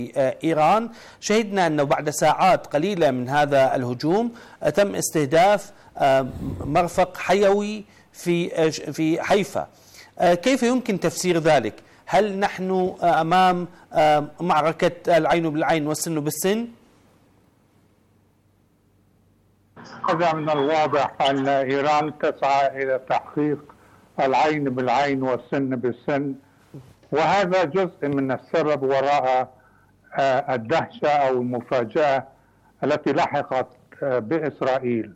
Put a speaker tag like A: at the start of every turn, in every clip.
A: إيران. شهدنا أنه بعد ساعات قليلة من هذا الهجوم تم استهداف مرفق حيوي في حيفا. كيف يمكن تفسير ذلك؟ هل نحن أمام معركة العين بالعين والسن بالسن؟
B: هذا من الواضح أن إيران تسعى إلى تحقيق العين بالعين والسن بالسن، وهذا جزء من السبب وراء الدهشة أو المفاجأة التي لحقت بإسرائيل.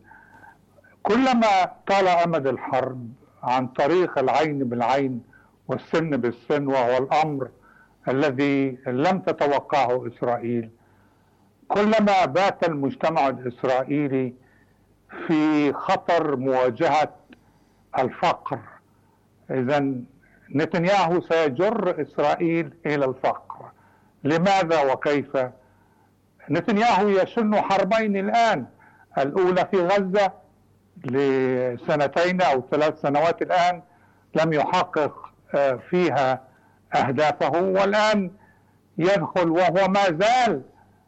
B: كلما طال أمد الحرب عن طريق العين بالعين والسن بالسن، وهو الأمر الذي لم تتوقعه إسرائيل، كلما بات المجتمع الإسرائيلي في خطر مواجهة الفقر. إذن نتنياهو سيجر إسرائيل إلى الفقر. لماذا وكيف؟ نتنياهو يشن حربين الآن، الأولى في غزة لسنتين أو 3 سنوات الآن لم يحقق فيها أهدافه، والآن يدخل وهو ما زال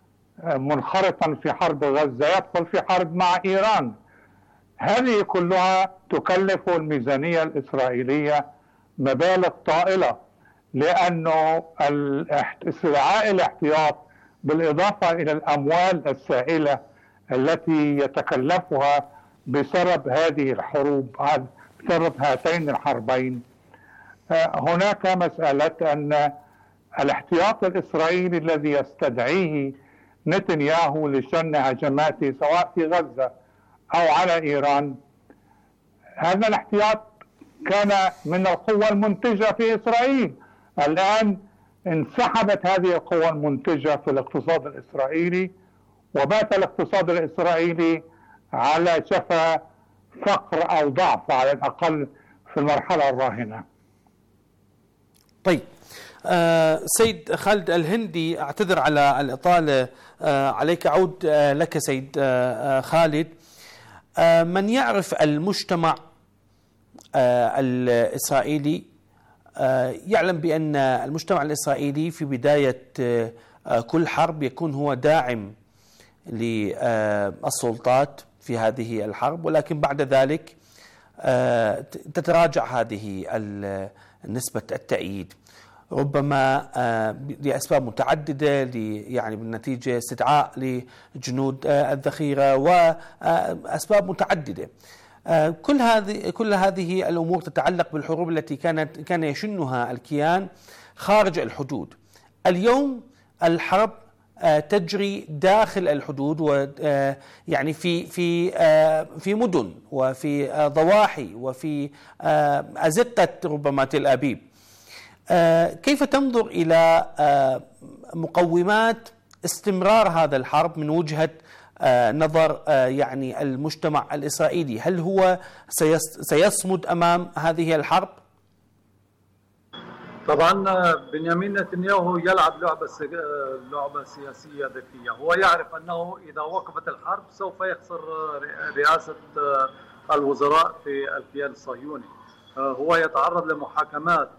B: منخرطا في حرب غزة، يدخل في حرب مع إيران. هذه كلها تكلف الميزانية الإسرائيلية مبالغ طائلة، لأنه استدعاء الاحتياط بالإضافة إلى الأموال السائلة التي يتكلفها بسبب هذه الحروب، بسبب هاتين الحربين. هناك مسألة أن الاحتياط الإسرائيلي الذي يستدعيه نتنياهو لشن هجماته سواء في غزة أو على إيران، هذا الاحتياط كان من القوة المنتجة في إسرائيل. الآن انسحبت هذه القوة المنتجة في الاقتصاد الإسرائيلي، وبات الاقتصاد الإسرائيلي على شفا فقر أو ضعف على الأقل في المرحلة الراهنة.
A: طيب سيد خالد الهندي، أعتذر على الإطالة عليك، أعود لك سيد خالد. من يعرف المجتمع الإسرائيلي يعلم بأن المجتمع الإسرائيلي في بداية كل حرب يكون هو داعم للسلطات في هذه الحرب، ولكن بعد ذلك تتراجع هذه نسبة التأييد، ربما لأسباب متعددة، يعني بالنتيجة استدعاء لجنود الذخيرة وأسباب متعددة. كل هذه الأمور تتعلق بالحروب التي كان يشنها الكيان خارج الحدود. اليوم الحرب تجري داخل الحدود، ويعني في مدن وفي ضواحي وفي أزقة ربما تل أبيب. كيف تنظر إلى مقومات استمرار هذا الحرب من وجهة نظر يعني المجتمع الإسرائيلي؟ هل هو سيصمد أمام هذه الحرب؟
C: طبعا بنيامين نتنياهو يلعب لعبة سياسية ذكية. هو يعرف أنه إذا وقفت الحرب سوف يخسر رئاسة الوزراء في الكيان الصهيوني. هو يتعرض لمحاكمات،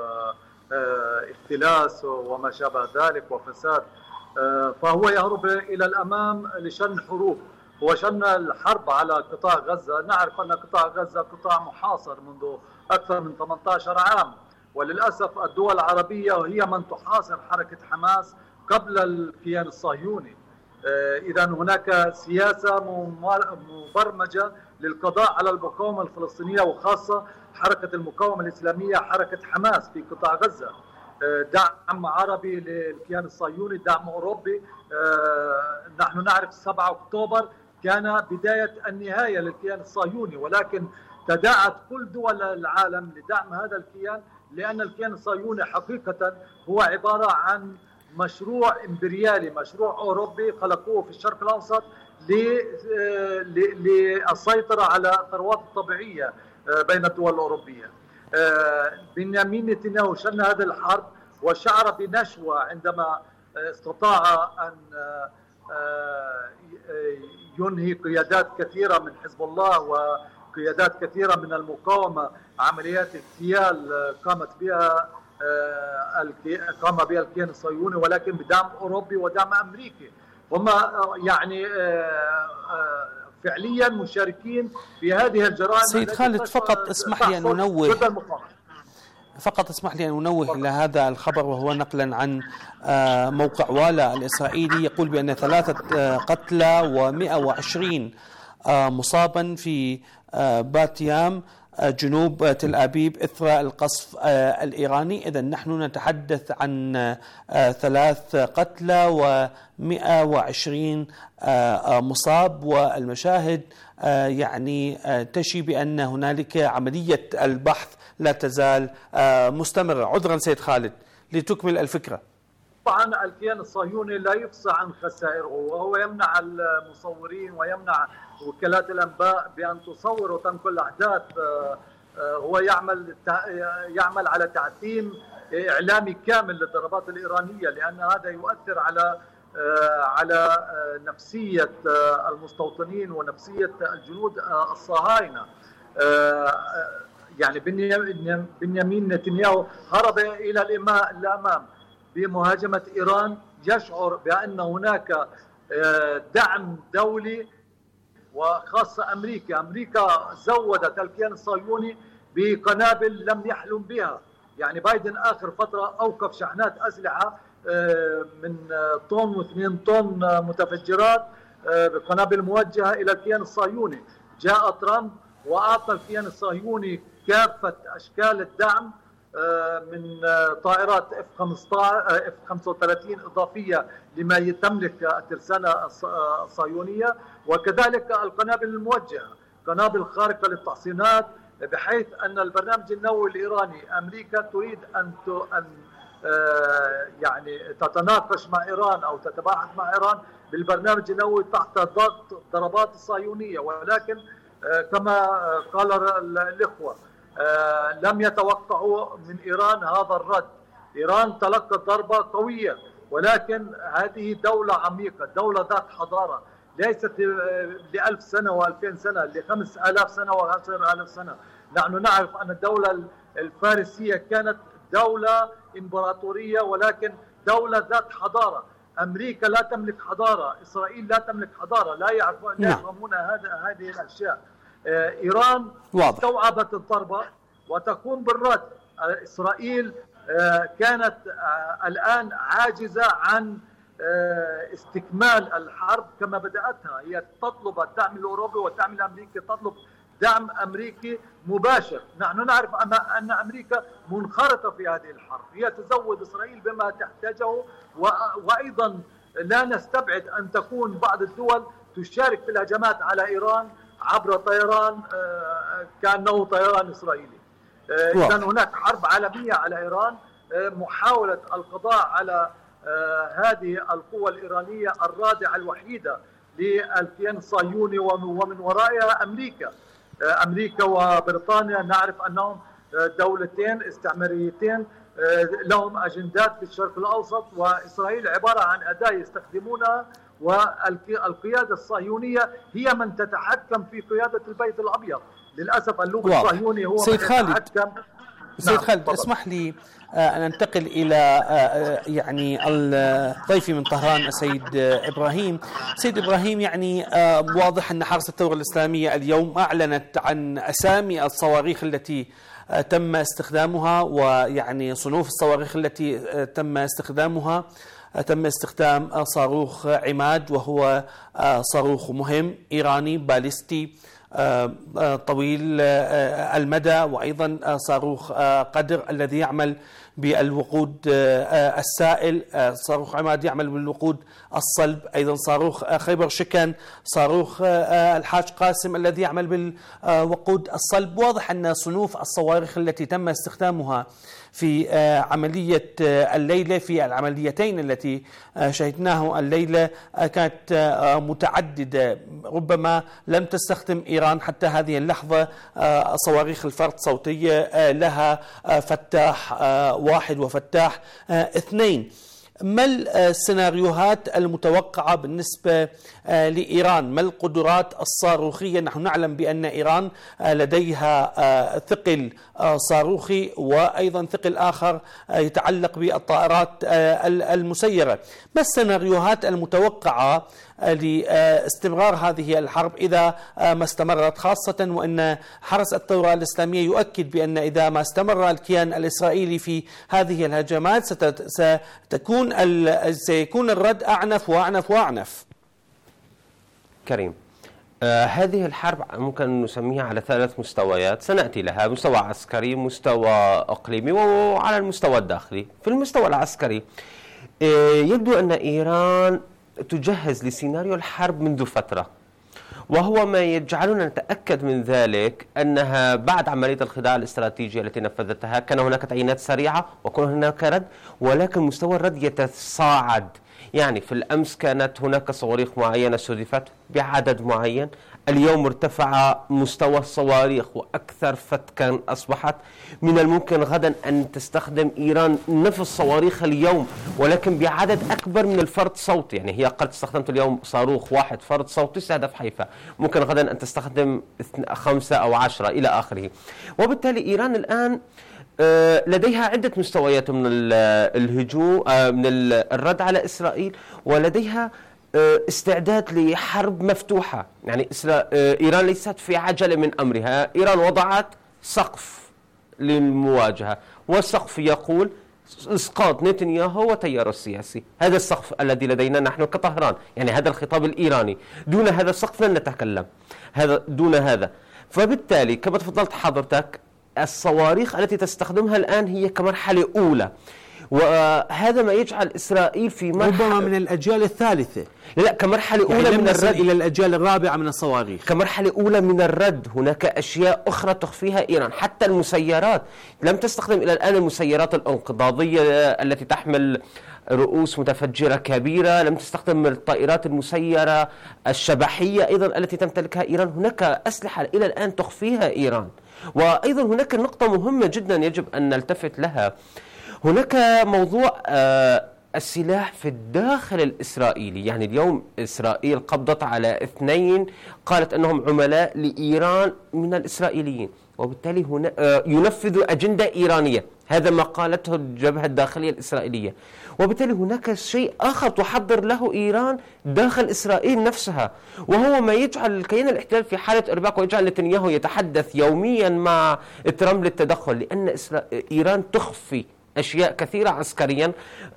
C: اختلاس وما شابه ذلك وفساد، فهو يهرب إلى الأمام لشن حروب. هو شن الحرب على قطاع غزة. نعرف أن قطاع غزة قطاع محاصر منذ أكثر من 18 عام، وللأسف الدول العربية هي من تحاصر حركة حماس قبل الكيان الصهيوني. إذا هناك سياسة مبرمجة للقضاء على المقاومة الفلسطينية، وخاصة حركة المقاومة الإسلامية حركة حماس في قطاع غزة. دعم عربي للكيان الصهيوني، دعم أوروبي. نحن نعرف 7 أكتوبر كان بداية النهاية للكيان الصهيوني، ولكن تداعت كل دول العالم لدعم هذا الكيان، لأن الكيان الصهيوني حقيقة هو عبارة عن مشروع إمبريالي، مشروع أوروبي خلقوه في الشرق الأوسط للسيطرة على الثروات الطبيعية بين الدول الأوروبية. بنيامين نتنياهو شن هذه الحرب وشعر بنشوة عندما استطاع أن ينهي قيادات كثيرة من حزب الله وقيادات كثيرة من المقاومة، عمليات اغتيال قامت بها قام بها الكيان الصهيوني، ولكن بدعم أوروبي ودعم أمريكي. هم يعني فعليا مشاركين في هذه الجرائم.
A: سيد خالد، فقط اسمح لي أن أنوه إلى هذا الخبر، وهو نقلا عن موقع والا الإسرائيلي، يقول بأن 3 قتلى و120 مصابا في بات يام جنوب تل أبيب إثر القصف الإيراني. إذن نحن نتحدث عن 3 قتلى و120 مصاب، والمشاهد يعني تشي بأن هنالك عملية البحث لا تزال مستمرة. عذرا سيد خالد لتكمل الفكرة.
C: طبعا الكيان الصهيوني لا يفصح عن خسائره، وهو يمنع المصورين ويمنع وكالات الأنباء بأن تصور وتنقل أحداث. هو يعمل على تعتيم إعلامي كامل للضربات الإيرانية، لأن هذا يؤثر على نفسية المستوطنين ونفسية الجنود الصهاينة. يعني بنيامين نتنياهو هرب إلى الأمام بمهاجمة إيران، يشعر بأن هناك دعم دولي وخاصة أمريكا زودت الكيان الصهيوني بقنابل لم يحلم بها. يعني بايدن آخر فترة أوقف شحنات أسلحة من طن و2 طن متفجرات بقنابل موجهة إلى الكيان الصهيوني. جاء ترامب وأعطى الكيان الصهيوني كافة أشكال الدعم من طائرات F-35 إضافية لما تملك الترسانة الصهيونية، وكذلك القنابل الموجهة، قنابل خارقة للتحصينات، بحيث أن البرنامج النووي الإيراني أمريكا تريد أن يعني تتناقش مع إيران أو تتباحث مع إيران بالبرنامج النووي تحت ضغط ضربات الصهيونية. ولكن كما قال الإخوة لم يتوقعوا من إيران هذا الرد. إيران تلقت ضربة قوية، ولكن هذه دولة عميقة، دولة ذات حضارة، ليست ل1000 سنة و2000 سنة، ل5000 سنة و10000 سنة. نحن نعرف أن الدولة الفارسية كانت دولة إمبراطورية، ولكن دولة ذات حضارة. أمريكا لا تملك حضارة، إسرائيل لا تملك حضارة، لا يفهمون هذه الأشياء. إيران استوعبت الضربة وتقوم بالرد. إسرائيل كانت الآن عاجزة عن استكمال الحرب كما بدأتها. هي تطلب الدعم الأوروبي والدعم الأمريكي، تطلب دعم أمريكي مباشر. نحن نعرف أن أمريكا منخرطة في هذه الحرب، هي تزود إسرائيل بما تحتاجه، وأيضا لا نستبعد أن تكون بعض الدول تشارك في الهجمات على إيران عبر طيران كأنه طيران إسرائيلي. إذن هناك حرب عالمية على إيران، محاولة القضاء على هذه القوة الإيرانية الرادعة الوحيدة للكيان الصهيوني، ومن ورائها أمريكا وبريطانيا. نعرف أنهم دولتين استعماريتين لهم أجندات في الشرق الأوسط، وإسرائيل عبارة عن أداة يستخدمونها، والقيادة الصهيونية هي من تتحكم في قيادة البيت الأبيض. للأسف اللوب الصهيوني هو
A: سيد
C: من
A: خالد
C: يتحكم.
A: سيد خالد، اسمح لي أن أنتقل إلى يعني ضيفي من طهران السيد إبراهيم. سيد إبراهيم، يعني واضح أن حرس الثورة الإسلامية اليوم أعلنت عن أسامي الصواريخ التي تم استخدامها، ويعني صنوف الصواريخ التي تم استخدامها. تم استخدام صاروخ عماد، وهو صاروخ مهم إيراني باليستي طويل المدى، وأيضا صاروخ قدر الذي يعمل بالوقود السائل، صاروخ عماد يعمل بالوقود الصلب، أيضا صاروخ خيبر شكن، صاروخ الحاج قاسم الذي يعمل بالوقود الصلب. واضح أن صنوف الصواريخ التي تم استخدامها في عملية الليلة، في العمليتين التي شهدناها الليلة، كانت متعددة. ربما لم تستخدم إيران حتى هذه اللحظة صواريخ الفرد صوتية، لها فتاح 1 وفتاح 2. ما السيناريوهات المتوقعة بالنسبة لإيران؟ ما القدرات الصاروخية؟ نحن نعلم بأن إيران لديها ثقل صاروخي وأيضا ثقل آخر يتعلق بالطائرات المسيرة. ما السيناريوهات المتوقعة لاستمرار هذه الحرب إذا ما استمرت، خاصة وأن حرس الثورة الإسلامية يؤكد بأن إذا ما استمر الكيان الإسرائيلي في هذه الهجمات سيكون الرد أعنف وأعنف وأعنف.
D: كريم، هذه الحرب ممكن أن نسميها على 3 مستويات سنأتي لها: مستوى عسكري، مستوى إقليمي، وعلى المستوى الداخلي. في المستوى العسكري يبدو أن إيران تجهز لسيناريو الحرب منذ فترة، وهو ما يجعلنا نتأكد من ذلك أنها بعد عملية الخداع الاستراتيجية التي نفذتها كان هناك تعيينات سريعة وكان هناك رد، ولكن مستوى الرد يتصاعد. يعني في الأمس كانت هناك صواريخ معينة استهدفت بعدد معين، اليوم ارتفع مستوى الصواريخ وأكثر فتكا أصبحت. من الممكن غدا أن تستخدم إيران نفس الصواريخ اليوم ولكن بعدد أكبر من الفرد صوتي. يعني هي قد استخدمت اليوم صاروخ واحد فرد صوتي استهدف حيفا، ممكن غدا أن تستخدم 5 أو 10 إلى آخره. وبالتالي إيران الآن لديها عدة مستويات من الهجوم، من الرد على إسرائيل، ولديها استعداد لحرب مفتوحة. يعني إيران ليست في عجلة من أمرها، إيران وضعت سقف للمواجهة، والسقف يقول إسقاط نتنياهو وتياره السياسي. هذا السقف الذي لدينا نحن كطهران، يعني هذا الخطاب الإيراني. دون هذا السقف لن نتكلم، دون هذا. فبالتالي كما تفضلت حضرتك، الصواريخ التي تستخدمها الآن هي كمرحلة أولى، وهذا ما يجعل إسرائيل في
A: ربما من الأجيال الثالثة،
D: لا كمرحلة أولى من الرد
A: إلى الأجيال الرابعة من الصواريخ،
D: كمرحلة أولى من الرد. هناك أشياء أخرى تخفيها إيران، حتى المسيرات لم تستخدم إلى الآن المسيرات الانقضاضية التي تحمل رؤوس متفجرة كبيرة، لم تستخدم الطائرات المسيرة الشبحية أيضا التي تمتلكها إيران. هناك أسلحة إلى الآن تخفيها إيران. وأيضا هناك نقطة مهمة جدا يجب أن نلتفت لها، هناك موضوع السلاح في الداخل الإسرائيلي. يعني اليوم إسرائيل قبضت على 2 قالت أنهم عملاء لإيران من الإسرائيليين، وبالتالي هنا ينفذوا أجندة إيرانية. هذا ما قالته الجبهة الداخلية الإسرائيلية. وبالتالي هناك شيء آخر تحضر له إيران داخل إسرائيل نفسها، وهو ما يجعل الكيان الاحتلال في حالة إرباك، ويجعل نتنياهو يتحدث يوميا مع ترامب للتدخل، لأن إيران تخفي أشياء كثيرة عسكريا،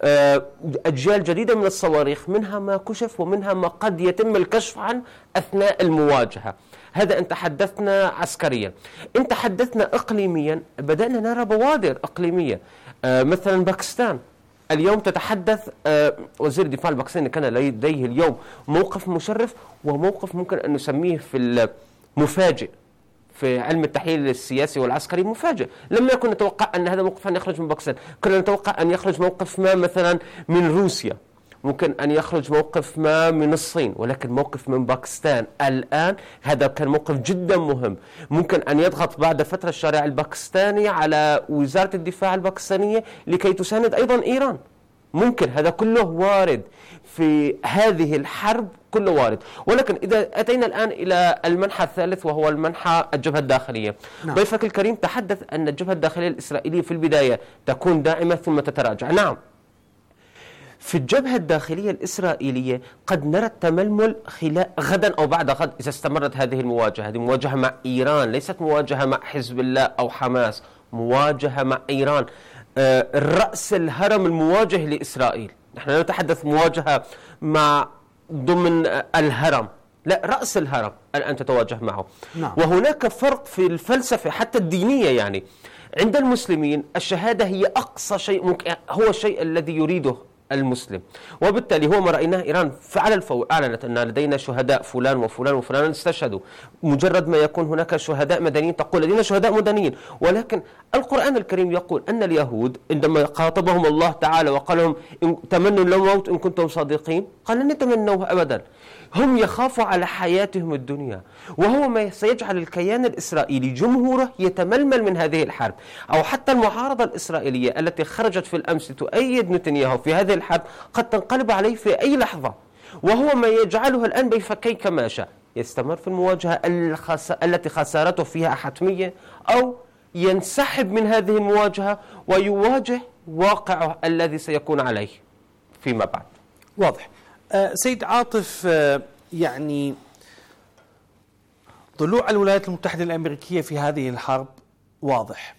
D: أجيال جديدة من الصواريخ، منها ما كشف ومنها ما قد يتم الكشف عنه أثناء المواجهة. هذا إن تحدثنا عسكريا. إن تحدثنا إقليميا بدأنا نرى بوادر إقليمية، مثلا باكستان اليوم تتحدث وزير الدفاع الباكستاني كان لديه اليوم موقف مشرف وموقف ممكن أن نسميه في المفاجئ في علم التحليل السياسي والعسكري، مفاجئ. لم يكن نتوقع أن هذا موقف أن يخرج من باكستان، كنا نتوقع أن يخرج موقف ما مثلا من روسيا، ممكن أن يخرج موقف ما من الصين، ولكن موقف من باكستان الآن هذا كان موقف جدا مهم. ممكن أن يضغط بعد فترة الشارع الباكستاني على وزارة الدفاع الباكستانية لكي تساند أيضا إيران. ممكن هذا كله وارد في هذه الحرب، كله وارد. ولكن إذا أتينا الآن إلى المنحى الثالث وهو المنحى الجبهة الداخلية، ضيفك الكريم تحدث أن الجبهة الداخلية الإسرائيلية في البداية تكون داعمة ثم تتراجع. نعم، في الجبهة الداخلية الإسرائيلية قد نرى التململ غدا أو بعد غد إذا استمرت هذه المواجهة. هذه مواجهة مع إيران، ليست مواجهة مع حزب الله أو حماس، مواجهة مع إيران، الرأس الهرم المواجه لإسرائيل. نحن لا نتحدث مواجهة مع ضمن الهرم، لا، رأس الهرم الآن تتواجه معه.
A: نعم.
D: وهناك فرق في الفلسفة حتى الدينية. يعني عند المسلمين الشهادة هي أقصى شيء ممكن، هو الشيء الذي يريده المسلم، وبالتالي هو ما رأيناه إيران على الفور أعلنت أن لدينا شهداء فلان وفلان وفلان استشهدوا. مجرد ما يكون هناك شهداء مدنيين تقول لدينا شهداء مدنيين، ولكن القرآن الكريم يقول أن اليهود عندما خاطبهم الله تعالى وقال لهم تمنوا الموت إن كنتم صادقين، قال لن يتمنوه أبدا. هم يخافوا على حياتهم الدنيا، وهو ما سيجعل الكيان الإسرائيلي جمهوره يتململ من هذه الحرب. أو حتى المعارضة الإسرائيلية التي خرجت في الأمس تؤيد نتنياهو في هذه الحرب قد تنقلب عليه في أي لحظة، وهو ما يجعله الآن بفكي كماشة، يستمر في المواجهة التي خسارته فيها حتمية، أو ينسحب من هذه المواجهة ويواجه واقعه الذي سيكون عليه فيما بعد.
A: واضح. سيد عاطف، يعني طلوع الولايات المتحدة الأمريكية في هذه الحرب واضح،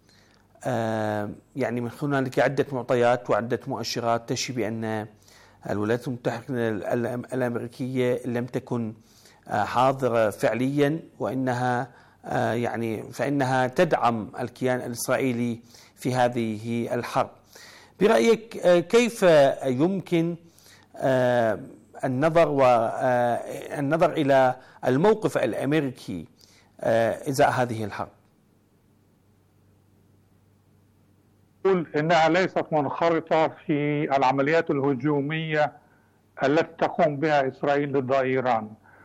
A: يعني من هنالك عدة معطيات وعدة مؤشرات تشي بأن الولايات المتحدة الأمريكية لم تكن حاضرة فعليا، وإنها فإنها تدعم الكيان الإسرائيلي في هذه الحرب. برأيك كيف يمكن النظر إلى الموقف الأمريكي إزاء هذه الحرب؟
B: أقول إنها ليست منخرطة في العمليات الهجومية التي تقوم بها إسرائيل ضد إيران.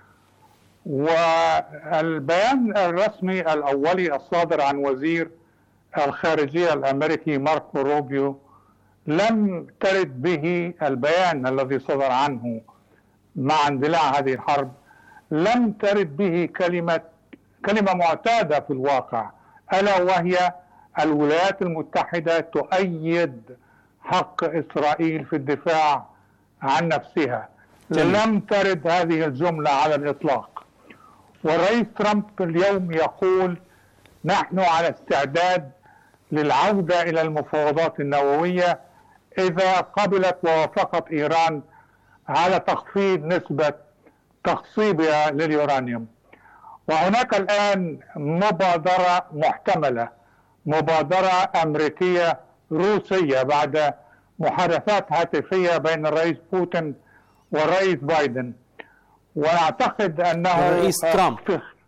B: والبيان الرسمي الأولي الصادر عن وزير الخارجية الأمريكي ماركو روبيو لم ترد به البيان الذي صدر عنه مع اندلاع هذه الحرب، لم ترد به كلمة معتادة في الواقع، ألا وهي الولايات المتحدة تؤيد حق إسرائيل في الدفاع عن نفسها. لم ترد هذه الجملة على الإطلاق. والرئيس ترامب اليوم يقول نحن على استعداد للعودة إلى المفاوضات النووية إذا قبلت ووافقت إيران على تخفيض نسبة تخصيبها لليورانيوم. وهناك الآن مبادرة محتملة، مبادرة أمريكية روسية بعد محادثات هاتفية بين الرئيس بوتين والرئيس بايدن، ونعتقد أنه
A: الرئيس ترامب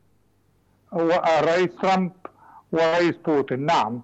B: الرئيس ترامب ورئيس بوتين. نعم،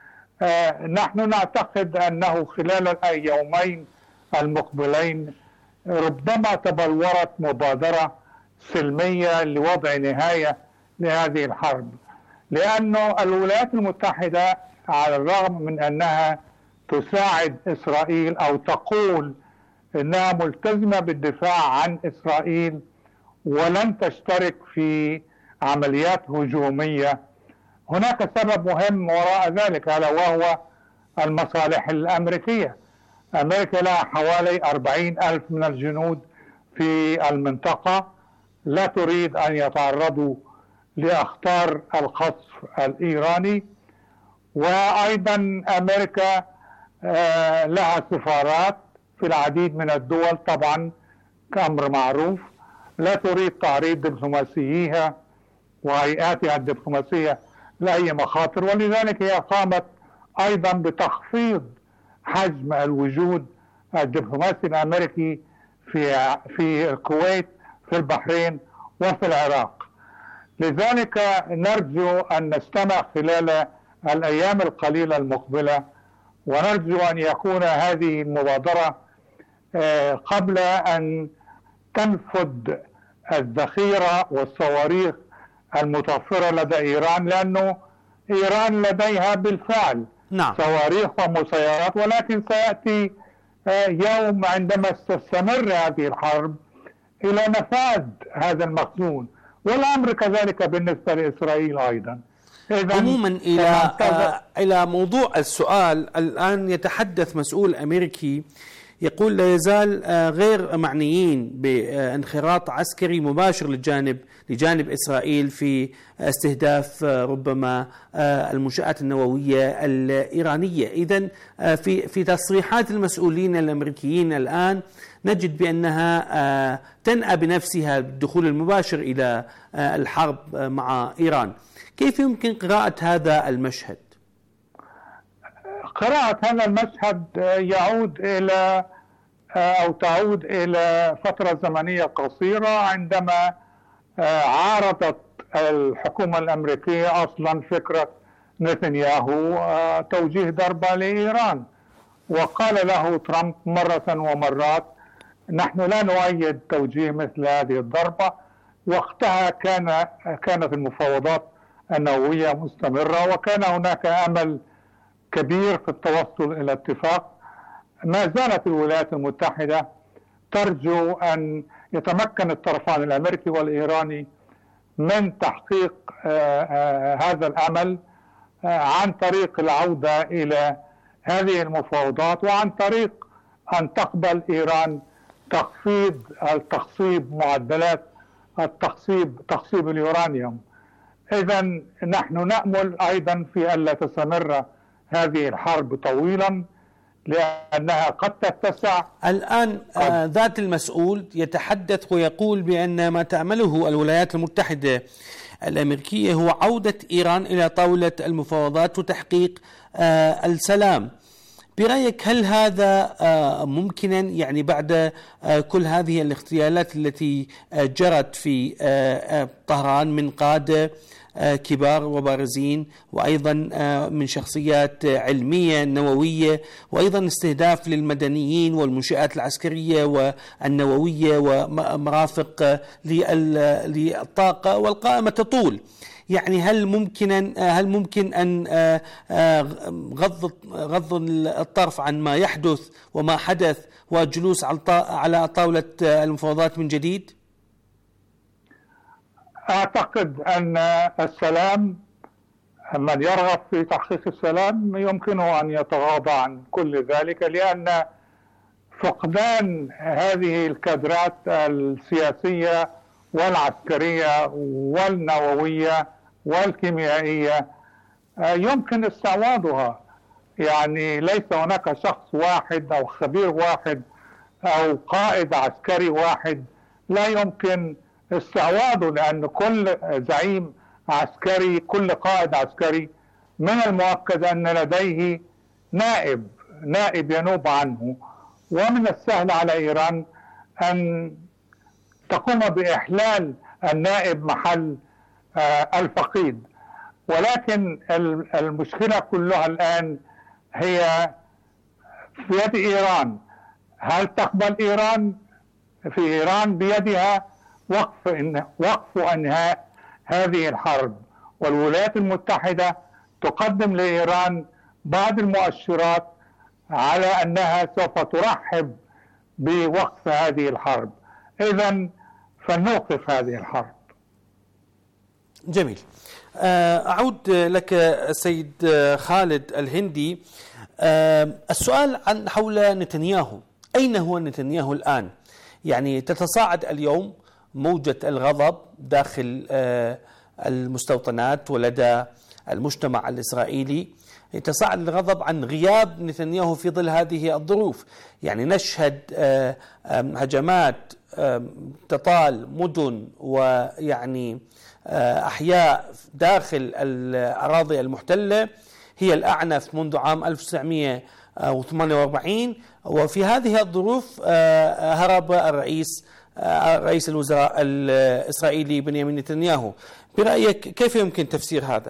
B: نحن نعتقد أنه خلال اليومين المقبلين ربما تبلورت مبادرة سلمية لوضع نهاية لهذه الحرب، لأن الولايات المتحدة على الرغم من أنها تساعد إسرائيل أو تقول أنها ملتزمة بالدفاع عن إسرائيل ولن تشترك في عمليات هجومية، هناك سبب مهم وراء ذلك، ألا وهو المصالح الأمريكية. أمريكا لها حوالي 40,000 من الجنود في المنطقة، لا تريد أن يتعرضوا لأخطار القصف الإيراني. وأيضا أمريكا لها سفارات في العديد من الدول، طبعا كأمر معروف، لا تريد تعريض دبلوماسييها وهيئاتها الدبلوماسية لأي مخاطر، ولذلك هي قامت أيضا بتخفيض حجم الوجود الدبلوماسي الأمريكي في الكويت، في البحرين، وفي العراق. لذلك نرجو أن نستمع خلال الأيام القليلة المقبلة، ونرجو أن يكون هذه المبادرة قبل أن تنفذ الذخيرة والصواريخ المتوفرة لدى إيران، لأنه إيران لديها بالفعل صواريخ ومسيرات، ولكن سيأتي يوم عندما تستمر هذه الحرب إلى نفاذ هذا المخزون، والأمر كذلك بالنسبة لإسرائيل أيضا.
A: عموما إلى موضوع السؤال، الآن يتحدث مسؤول أمريكي يقول لا يزال غير معنيين بانخراط عسكري مباشر لجانب إسرائيل في استهداف ربما المنشآت النووية الإيرانية. إذن في تصريحات المسؤولين الأمريكيين الآن نجد بأنها تنأى بنفسها بالدخول المباشر إلى الحرب مع إيران. كيف يمكن قراءة هذا المشهد؟
B: قراءة هذا المشهد يعود إلى أو تعود إلى فترة زمنية قصيرة، عندما عارضت الحكومة الأمريكية أصلا فكرة نتنياهو توجيه ضربة لإيران، وقال له ترامب مرة ومرات نحن لا نؤيد توجيه مثل هذه الضربة. وقتها كانت المفاوضات النووية مستمرة، وكان هناك أمل كبير في التوصل إلى اتفاق. ما زالت الولايات المتحدة ترجو أن يتمكن الطرفان الأمريكي والإيراني من تحقيق هذا الأمل عن طريق العودة إلى هذه المفاوضات، وعن طريق أن تقبل إيران تخصيب معدلات تخصيب اليورانيوم. إذا نحن نأمل أيضا في ألا تستمر هذه الحرب طويلا، لأنها قد تتسع.
A: الآن ذات المسؤول يتحدث ويقول بأن ما تعمله الولايات المتحدة الأمريكية هو عودة إيران إلى طاولة المفاوضات وتحقيق السلام. برأيك هل هذا ممكنا، يعني بعد كل هذه الاغتيالات التي جرت في طهران من قادة كبار وبارزين، وأيضا من شخصيات علمية نووية، وأيضا استهداف للمدنيين والمنشآت العسكرية والنووية ومرافق للطاقة والقائمة تطول؟ يعني هل ممكن أن غض الطرف عن ما يحدث وما حدث والجلوس على طاولة المفاوضات من جديد؟
B: أعتقد أن السلام، من يرغب في تحقيق السلام يمكنه أن يتغاضى عن كل ذلك، لأن فقدان هذه الكادرات السياسية والعسكرية والنووية والكيميائية يمكن استعواضها. يعني ليس هناك شخص واحد أو خبير واحد أو قائد عسكري واحد لا يمكن استعواضه، لأن كل زعيم عسكري، كل قائد عسكري من المؤكد أن لديه نائب ينوب عنه، ومن السهل على إيران أن تقوم بإحلال النائب محل الفقيد. ولكن المشكلة كلها الآن هي في يد إيران. هل تقبل إيران؟ في إيران بيدها وقف أنهاء هذه الحرب، والولايات المتحدة تقدم لإيران بعض المؤشرات على أنها سوف ترحب بوقف هذه الحرب. إذن فلنوقف هذه الحرب.
A: جميل. أعود لك سيد خالد الهندي. السؤال عن حول نتنياهو. أين هو نتنياهو الآن؟ يعني تتصاعد اليوم موجة الغضب داخل المستوطنات ولدى المجتمع الإسرائيلي، يتصاعد الغضب عن غياب نتنياهو في ظل هذه الظروف. يعني نشهد هجمات تطال مدن ويعني أحياء داخل الأراضي المحتلة هي الأعنف منذ عام 1948، وفي هذه الظروف هرب رئيس الوزراء الإسرائيلي بنيامين نتنياهو. برأيك كيف يمكن تفسير هذا؟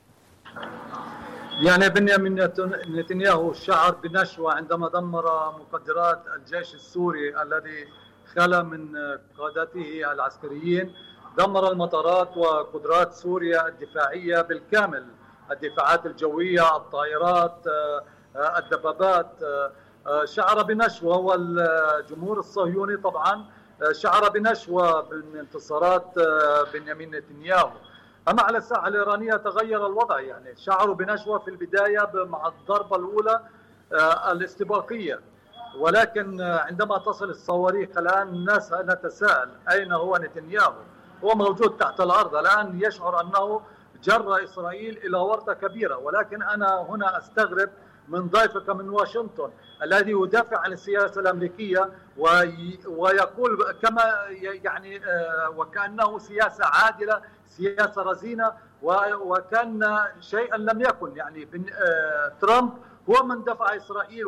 C: يعني بنيامين نتنياهو شعر بنشوة عندما دمر مقدرات الجيش السوري الذي خلا من قادته العسكريين، دمر المطارات وقدرات سوريا الدفاعية بالكامل، الدفاعات الجوية، الطائرات، الدبابات. شعر بنشوة، والجمهور الصهيوني طبعا شعر بنشوة بانتصارات بنيامين نتنياهو. أما على الساحة الإيرانية تغير الوضع. يعني شعروا بنشوة في البداية مع الضربة الأولى الاستباقية، ولكن عندما تصل الصواريخ الآن الناس نتساءل أين هو نتنياهو؟ هو موجود تحت الأرض الآن، يشعر أنه جر إسرائيل إلى ورطة كبيرة. ولكن أنا هنا أستغرب من ضيفك من واشنطن الذي يدافع عن السياسة الأمريكية ويقول كما يعني وكأنه سياسة عادلة، سياسة رزينة، وكان شيئا لم يكن. يعني ترامب هو من دفع إسرائيل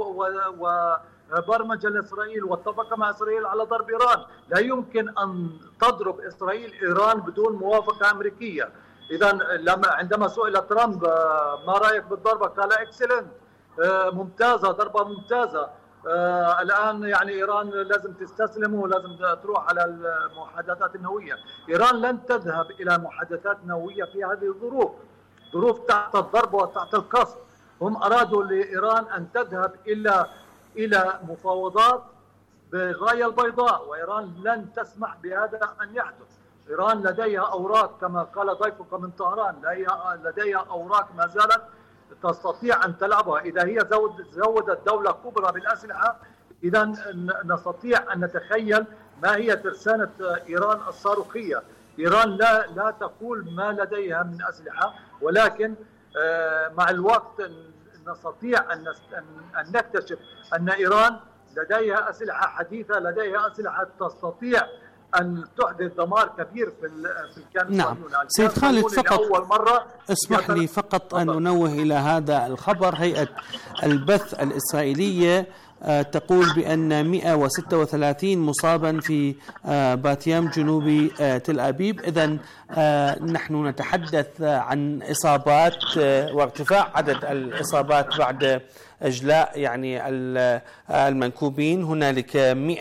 C: وبرمج إسرائيل واتفق مع إسرائيل على ضرب إيران. لا يمكن أن تضرب إسرائيل إيران بدون موافقة أمريكية. إذا عندما سئل ترامب ما رأيك بالضربة قال اكسلنت، ممتازة، ضربة ممتازة. الآن يعني إيران لازم تستسلم ولازم تروح على المحادثات النووية. إيران لن تذهب إلى محادثات نووية في هذه الظروف، ظروف تحت الضرب وتحت القصف. هم أرادوا لإيران أن تذهب إلى مفاوضات بالغاية البيضاء، وإيران لن تسمح بهذا أن يحدث. إيران لديها أوراق كما قال ضيفك من طهران، لديها أوراق ما زالت تستطيع أن تلعبها. إذا هي زودت دولة كبرى بالأسلحة، إذا نستطيع أن نتخيل ما هي ترسانة إيران الصاروخية. إيران لا تقول ما لديها من أسلحة، ولكن مع الوقت نستطيع أن نكتشف أن إيران لديها أسلحة حديثة، لديها أسلحة تستطيع أن تحدث دمار كبير في الكيان الصهيوني.
A: نعم سيد خالد، فقط اسمح لي فقط أن أنوه إلى هذا الخبر. هيئة البث الإسرائيلية تقول بأن 136 مصابا في باتيام جنوب تل أبيب. إذن نحن نتحدث عن إصابات وارتفاع عدد الإصابات بعد إجلاء يعني المنكوبين. هنالك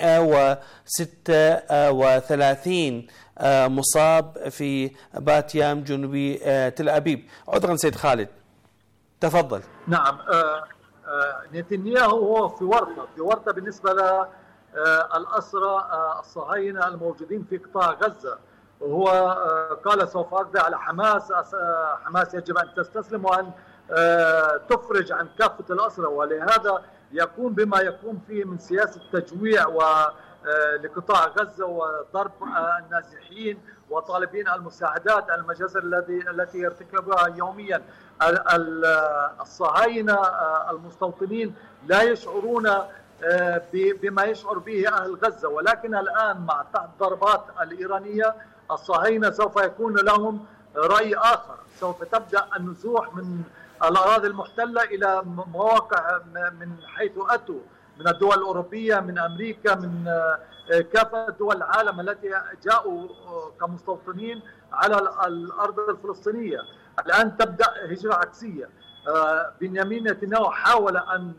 A: 136 مصاب في باتيام جنوب تل أبيب. عذرا سيد خالد، تفضل.
C: نعم، نتنياهو هو في ورطة بالنسبة للأسرى الصهاينة الموجودين في قطاع غزة. وهو قال سوف أقضي على حماس يجب أن تستسلم وأن تفرج عن كافة الأسرى، ولهذا يقوم بما يقوم فيه من سياسة تجويع لقطاع غزة وضرب النازحين وطالبين المساعدات، المجازر التي يرتكبها يوميا. الصهاينة المستوطنين لا يشعرون بما يشعر به أهل غزة، ولكن الآن مع الضربات الإيرانية الصهاينة سوف يكون لهم رأي آخر. سوف تبدأ النزوح من الأراضي المحتلة إلى مواقع من حيث أتوا، من الدول الأوروبية، من أمريكا، من كافة دول العالم التي جاءوا كمستوطنين على الأرض الفلسطينية. الآن تبدأ هجرة عكسية. بنيامين نتنياهو حاول أن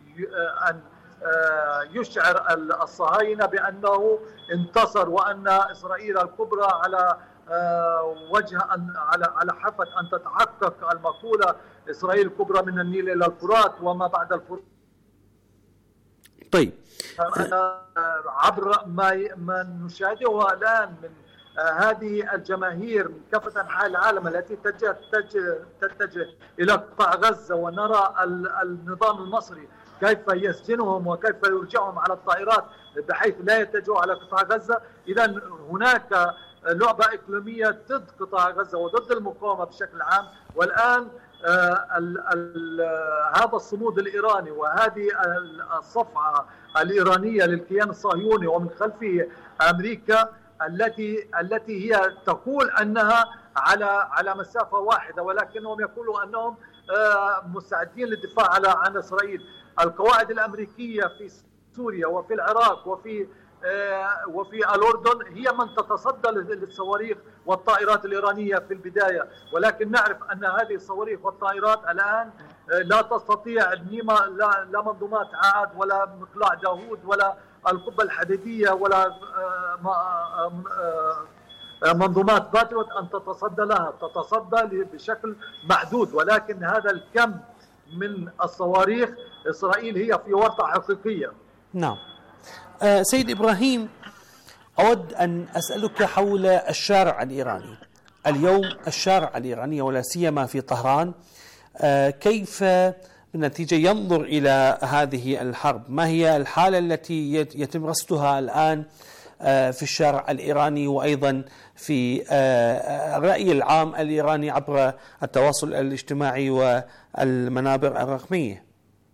C: يشعر الصهاينة بأنه انتصر وأن إسرائيل الكبرى على وجه على حافة أن تتحقق المقولة إسرائيل الكبرى من النيل إلى الفرات وما بعد الفرات.
A: طيب،
C: عبر ما نشاهده الآن من هذه الجماهير من كافة أنحاء العالم التي تتجه إلى قطاع غزة، ونرى النظام المصري كيف يسجنهم وكيف يرجعهم على الطائرات بحيث لا يتجهوا على قطاع غزة. إذا هناك لعبة إقليمية ضد قطاع غزة وضد المقاومة بشكل عام. والآن هذا الصمود الإيراني وهذه الصفعة الإيرانية للكيان الصهيوني ومن خلفه أمريكا التي هي تقول أنها على مسافة واحدة، ولكنهم يقولوا أنهم مستعدين للدفاع عن إسرائيل. القواعد الأمريكية في سوريا وفي العراق وفي الأردن هي من تتصدى للصواريخ والطائرات الإيرانية في البداية، ولكن نعرف أن هذه الصواريخ والطائرات الآن لا تستطيع لا منظومات عاد ولا مقلاع داوود ولا القبة الحديدية ولا منظومات باتريوت أن تتصدى لها، تتصدى بشكل محدود. ولكن هذا الكم من الصواريخ إسرائيل هي في ورطة حقيقية.
A: نعم. سيد إبراهيم، أود أن أسألك حول الشارع الإيراني اليوم. الشارع الإيراني ولا سيما في طهران كيف بالنتيجة ينظر إلى هذه الحرب؟ ما هي الحالة التي يتم رصدها الآن في الشارع الإيراني وأيضا في الرأي العام الإيراني عبر التواصل الاجتماعي والمنابر الرقمية؟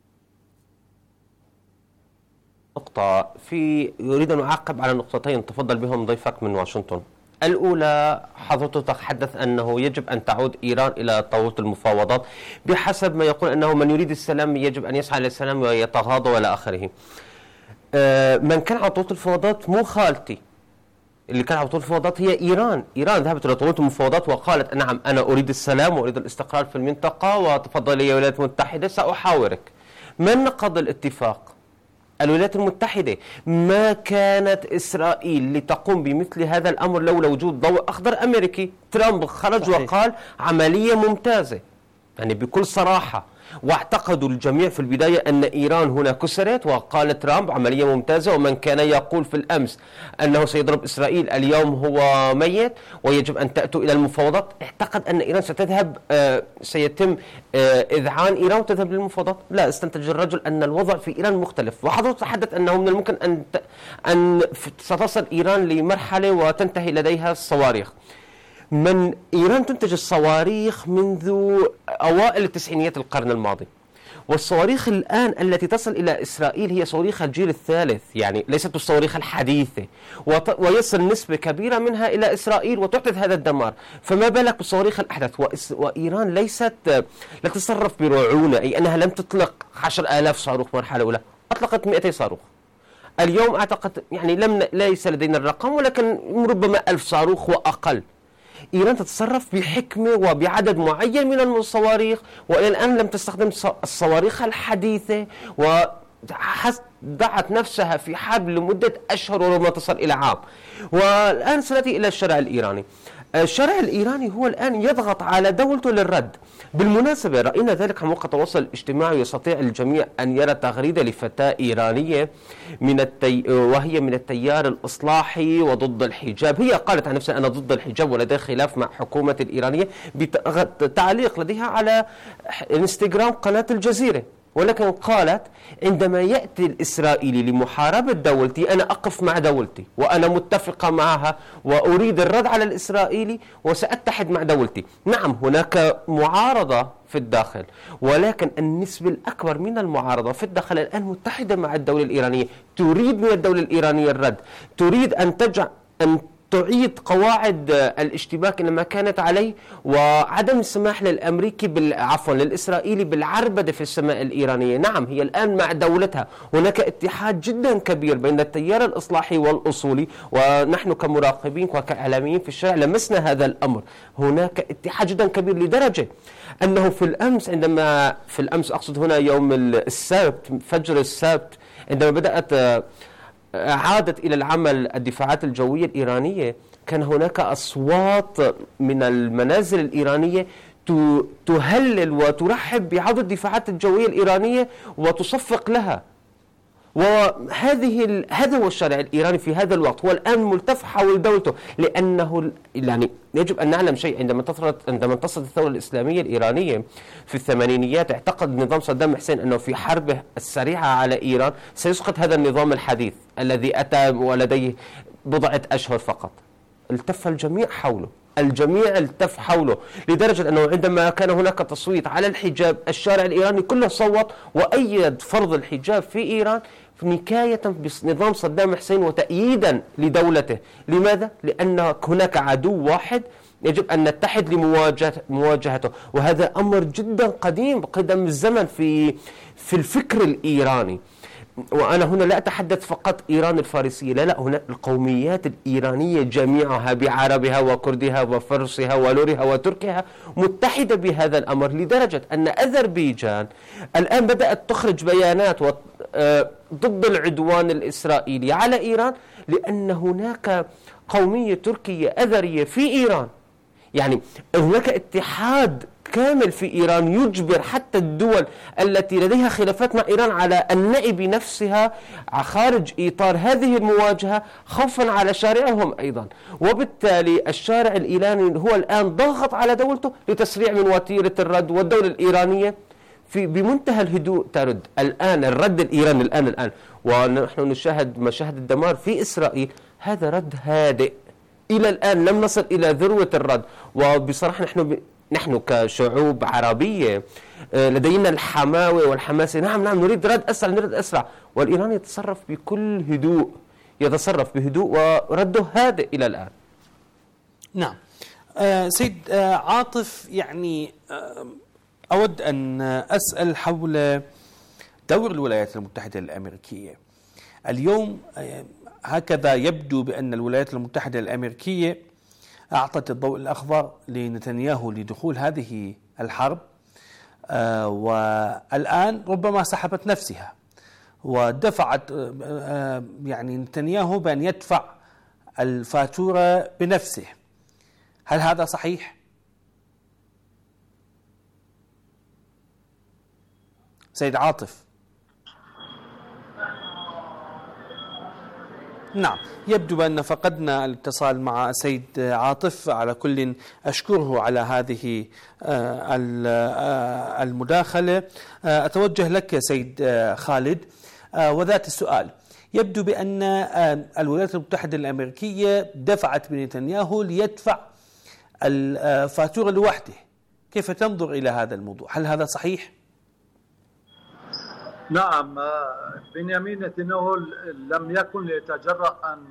D: نقطة يريد أن أعقب على نقطتين تفضل بهم ضيفك من واشنطن. الأولى، حضرتك تتحدث أنه يجب أن تعود إيران إلى طاولة المفاوضات بحسب ما يقول أنه من يريد السلام يجب أن يسعى للسلام ويتغاضى وإلى آخره. من كان على طاولة المفاوضات مو خالتي، اللي كان على طاولة المفاوضات هي إيران ذهبت إلى طاولة المفاوضات وقالت نعم أنا أريد السلام وأريد الاستقرار في المنطقة وتفضل يا الولايات المتحدة سأحاورك. من نقض الاتفاق؟ الولايات المتحدة. ما كانت إسرائيل لتقوم بمثل هذا الأمر لولا وجود ضوء أخضر أمريكي. ترامب خرج صحيح. وقال عملية ممتازة، يعني بكل صراحة، واعتقدوا الجميع في البداية أن إيران هنا كسرت، وقال ترامب عملية ممتازة، ومن كان يقول في الأمس أنه سيضرب إسرائيل اليوم هو ميت ويجب أن تأتوا إلى المفاوضات. اعتقد أن إيران سيتم إذعان إيران وتذهب للمفاوضات. لا، استنتج الرجل أن الوضع في إيران مختلف، وحضرتك تحدث أنه من الممكن أن ستصل إيران لمرحلة وتنتهي لديها الصواريخ. من إيران تنتج الصواريخ منذ أوائل التسعينيات القرن الماضي، والصواريخ الآن التي تصل إلى إسرائيل هي صواريخ الجيل الثالث، يعني ليست الصواريخ الحديثة، ويصل نسبة كبيرة منها إلى إسرائيل وتحدث هذا الدمار، فما بالك بالصواريخ الأحدث. وإيران لا تتصرف برعونة، أي أنها لم تطلق 10,000 صاروخ مرحلة أولى، أطلقت 200 صاروخ. اليوم أعتقد يعني ليس لدينا الرقم، ولكن ربما 1000 صاروخ وأقل. إيران تتصرف بحكمة وبعدد معين من الصواريخ، وإلى الآن لم تستخدم الصواريخ الحديثة، ودعت نفسها في حرب لمدة أشهر وربما تصل إلى عام. والآن سنأتي إلى الشارع الإيراني. الشارع الإيراني هو الآن يضغط على دولته للرد. بالمناسبة رأينا ذلك على مواقع التواصل الاجتماعي، يستطيع الجميع أن يرى تغريدة لفتاة إيرانية وهي من التيار الإصلاحي وضد الحجاب. هي قالت عن نفسها أنا ضد الحجاب ولدي خلاف مع حكومة الإيرانية، بتعليق لديها على انستغرام قناة الجزيرة، ولكن قالت عندما يأتي الإسرائيلي لمحاربة دولتي أنا أقف مع دولتي وأنا متفقة معها وأريد الرد على الإسرائيلي وسأتحد مع دولتي. نعم هناك معارضة في الداخل، ولكن النسبة الأكبر من المعارضة في الداخل الآن متحدة مع الدولة الإيرانية، تريد من الدولة الإيرانية الرد، تريد أن تعيد قواعد الاشتباك لما كانت عليه، وعدم السماح للأمريكي للإسرائيلي بالعربدة في السماء الإيرانية. نعم هي الآن مع دولتها، هناك اتحاد جدا كبير بين التيار الإصلاحي والأصولي، ونحن كمراقبين وكإعلاميين في الشارع لمسنا هذا الأمر. هناك اتحاد جدا كبير لدرجة أنه في الأمس أقصد هنا يوم السبت، فجر السبت، عندما بدأت عادت إلى العمل الدفاعات الجوية الإيرانية، كان هناك أصوات من المنازل الإيرانية تهلل وترحب بعودة الدفاعات الجوية الإيرانية وتصفق لها. هذا هو الشارع الإيراني في هذا الوقت، هو الآن ملتف حول دولته، لأنه يعني يجب أن نعلم شيء. عندما انتصرت الثورة الإسلامية الإيرانية في الثمانينيات، اعتقد نظام صدام حسين أنه في حربه السريعة على إيران سيسقط هذا النظام الحديث الذي أتى ولديه بضعة أشهر فقط. التف الجميع حوله، لدرجة أنه عندما كان هناك تصويت على الحجاب الشارع الإيراني كله صوت وأيد فرض الحجاب في إيران نكاية بنظام صدام حسين وتأييدا لدولته. لماذا؟ لأن هناك عدو واحد يجب أن نتحد لمواجهته، وهذا أمر جدا قدم الزمن في الفكر الإيراني. وأنا هنا لا أتحدث فقط إيران الفارسية، لا، هنا القوميات الإيرانية جميعها بعربها وكردها وفرسها ولورها وتركها متحدة بهذا الأمر، لدرجة أن أذربيجان الآن بدأت تخرج بيانات ضد العدوان الإسرائيلي على إيران، لأن هناك قومية تركية أذرية في إيران. يعني هناك اتحاد كامل في إيران يجبر حتى الدول التي لديها خلافات مع إيران على النأي بنفسها خارج إطار هذه المواجهة، خوفا على شارعهم أيضا. وبالتالي الشارع الإيراني هو الآن ضاغط على دولته لتسريع من وتيرة الرد، والدولة الإيرانية بمنتهى الهدوء ترد. الآن الرد الإيراني الآن ونحن نشاهد مشاهد الدمار في إسرائيل، هذا رد هادئ. إلى الآن لم نصل إلى ذروة الرد. وبصراحة نحن كشعوب عربية لدينا الحماوة والحماسة، نعم نريد رد أسرع، والإيران يتصرف بكل هدوء، ورده هادئ إلى الآن.
A: نعم. سيد عاطف، يعني أود أن أسأل حول دور الولايات المتحدة الأمريكية اليوم. هكذا يبدو بأن الولايات المتحدة الأمريكية أعطت الضوء الأخضر لنتنياهو لدخول هذه الحرب، والآن ربما سحبت نفسها. ودفعت يعني نتنياهو بأن يدفع الفاتورة بنفسه. هل هذا صحيح؟ سيد عاطف. نعم، يبدو بأن فقدنا الاتصال مع السيد عاطف. على كل أشكره على هذه المداخلة. أتوجه لك سيد خالد وذات السؤال. يبدو بأن الولايات المتحدة الأمريكية دفعت بنتنياهو ليدفع الفاتورة لوحده. كيف تنظر إلى هذا الموضوع؟ هل هذا صحيح؟
C: نعم، بنيامين نتنياهو لم يكن ليتجرأ أن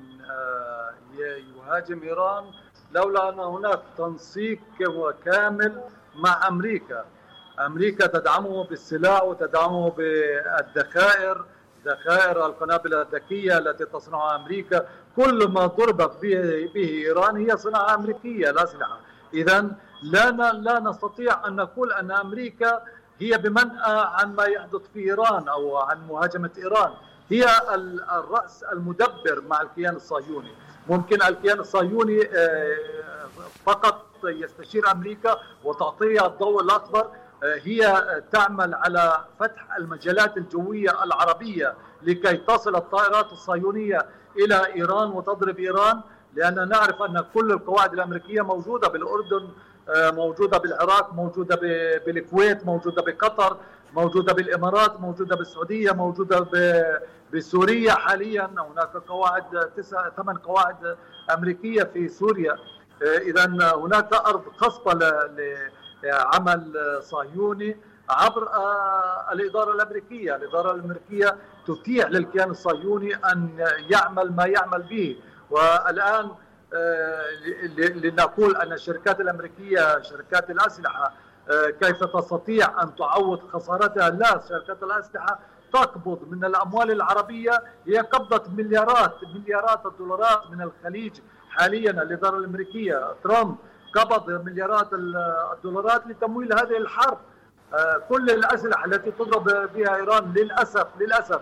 C: يهاجم إيران لولا أن هناك تنسيق كامل مع أمريكا. أمريكا تدعمه بالسلاح وتدعمه بالذخائر، ذخائر القنابل الذكية التي تصنعها أمريكا. كل ما ضربت به إيران هي صناعة أمريكية لا سلاح. إذن لا نستطيع أن نقول أن أمريكا هي بمنأى عن ما يحدث في إيران أو عن مهاجمة إيران. هي الرأس المدبر مع الكيان الصهيوني. ممكن الكيان الصهيوني فقط يستشير أمريكا وتعطيها الضوء الأخضر. هي تعمل على فتح المجالات الجوية العربية لكي تصل الطائرات الصهيونية إلى إيران وتضرب إيران، لأننا نعرف أن كل القواعد الأمريكية موجودة بالأردن، موجودة بالعراق، موجودة بالكويت، موجودة بقطر، موجودة بالإمارات، موجودة بالسعودية، موجودة بسوريا حاليا. هناك قواعد 8 قواعد أمريكية في سوريا. إذن هناك أرض خصبة لعمل صهيوني عبر الإدارة الأمريكية. الإدارة الأمريكية تتيح للكيان الصهيوني أن يعمل ما يعمل به. والآن لنقول أن الشركات الأمريكية، شركات الأسلحة، كيف تستطيع أن تعوض خسارتها؟ لا، شركات الأسلحة تقبض من الأموال العربية. هي قبضت مليارات الدولارات من الخليج حاليا. الإدارة الأمريكية ترامب قبض مليارات الدولارات لتمويل هذه الحرب. كل الأسلحة التي تضرب بها إيران للأسف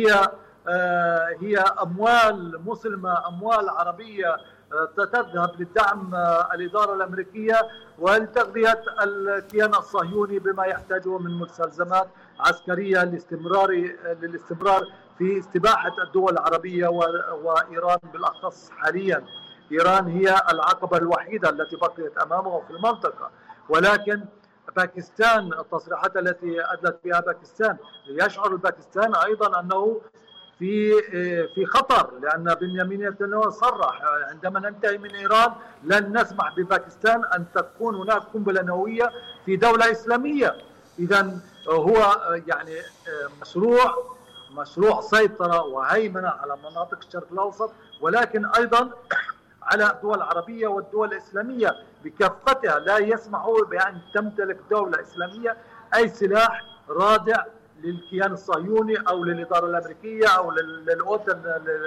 C: هي أموال مسلمة، أموال عربية تذهب لدعم الإدارة الأمريكية ولتغذية الكيان الصهيوني بما يحتاجه من مستلزمات عسكرية للاستمرار في استباحة الدول العربية وإيران بالأخص. حاليا إيران هي العقبة الوحيدة التي بقيت أمامه في المنطقة. ولكن باكستان، التصريحات التي أدلت بها باكستان، يشعر الباكستان أيضا أنه في خطر، لأن بنيامين نتنياهو صرح عندما ننتهي من إيران لن نسمح بباكستان أن تكون هناك قنبلة نووية في دولة إسلامية. إذن هو يعني مشروع سيطرة وهيمنة على مناطق الشرق الأوسط، ولكن أيضا على الدول العربية والدول الإسلامية بكافتها. لا يسمحوا بأن تمتلك دولة إسلامية أي سلاح رادع للكيان الصهيوني أو للإدارة الأمريكية أو للأوتان،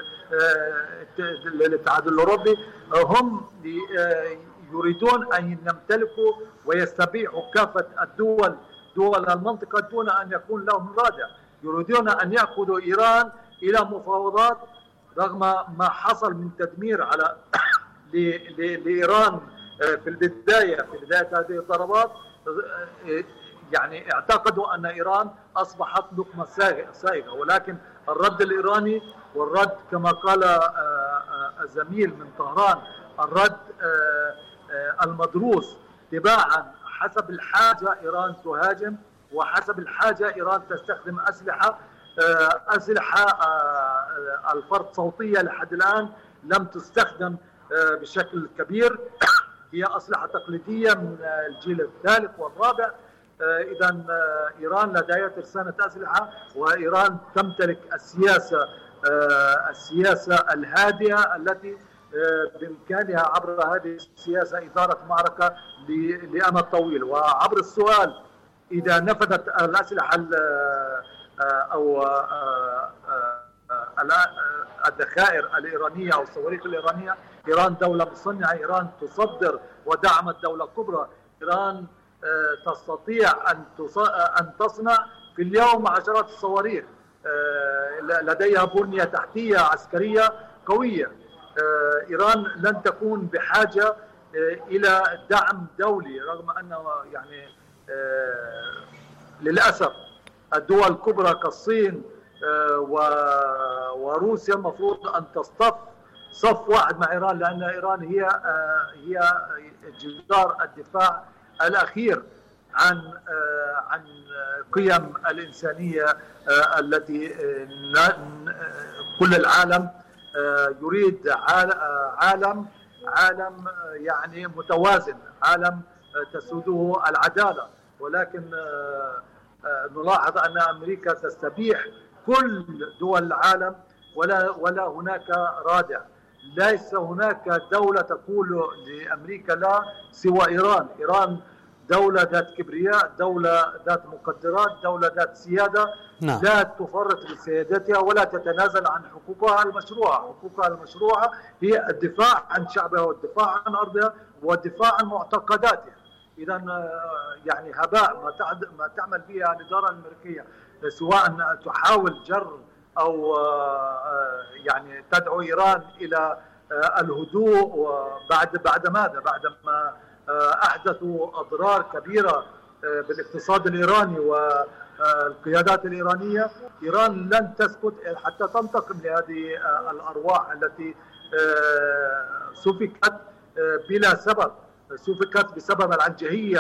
C: للاتحاد الأوروبي. هم يريدون أن يمتلكوا ويستبيحوا كافة دول المنطقة دون أن يكون لهم رادع. يريدون أن يأخذوا إيران إلى مفاوضات رغم ما حصل من تدمير على لإيران في بداية هذه الضربات. يعني اعتقدوا أن إيران أصبحت لقمة سائغة، ولكن الرد الإيراني والرد كما قال الزميل من طهران، الرد المدروس تباعا حسب الحاجة. إيران تهاجم وحسب الحاجة إيران تستخدم أسلحة الفرد صوتية لحد الآن لم تستخدم بشكل كبير. هي أسلحة تقليدية من الجيل الثالث والرابع. إذن إيران لديها ترسانة أسلحة، وإيران تمتلك السياسة الهادئة التي بإمكانها عبر هذه السياسة إدارة معركة لأمد طويل. وعبر السؤال، إذا نفذت الأسلحة أو الذخائر الإيرانية أو الصواريخ الإيرانية، إيران دولة مصنعة، إيران تصدر ودعمت دولة كبرى. إيران تستطيع أن تصنع في اليوم 10 الصواريخ. لديها بنية تحتية عسكرية قوية. إيران لن تكون بحاجة إلى دعم دولي، رغم أنه يعني للأسف الدول الكبرى كالصين وروسيا المفروض أن تصطف صف واحد مع إيران، لأن إيران هي جدار الدفاع الأخير عن قيم الإنسانية التي كل العالم يريد عالم يعني متوازن، عالم تسوده العدالة. ولكن نلاحظ أن أمريكا تستبيح كل دول العالم ولا هناك رادع. ليس هناك دولة تقول لأمريكا لا سوى إيران. إيران دولة ذات كبرياء، دولة ذات مقدرات، دولة ذات سيادة.
A: نعم.
C: لا تفرط بسيادتها ولا تتنازل عن حقوقها المشروعة. حقوقها المشروعة هي الدفاع عن شعبها والدفاع عن أرضها والدفاع عن معتقداتها. إذا يعني هباء ما تعمل به الإدارة الأمريكية، سواء تحاول جر أو يعني تدعو إيران إلى الهدوء بعد ماذا؟ بعدما أحدثوا أضرار كبيرة بالاقتصاد الإيراني والقيادات الإيرانية. إيران لن تسكت حتى تنتقم لهذه الأرواح التي سفكت بلا سبب، سفكت بسبب العنجهية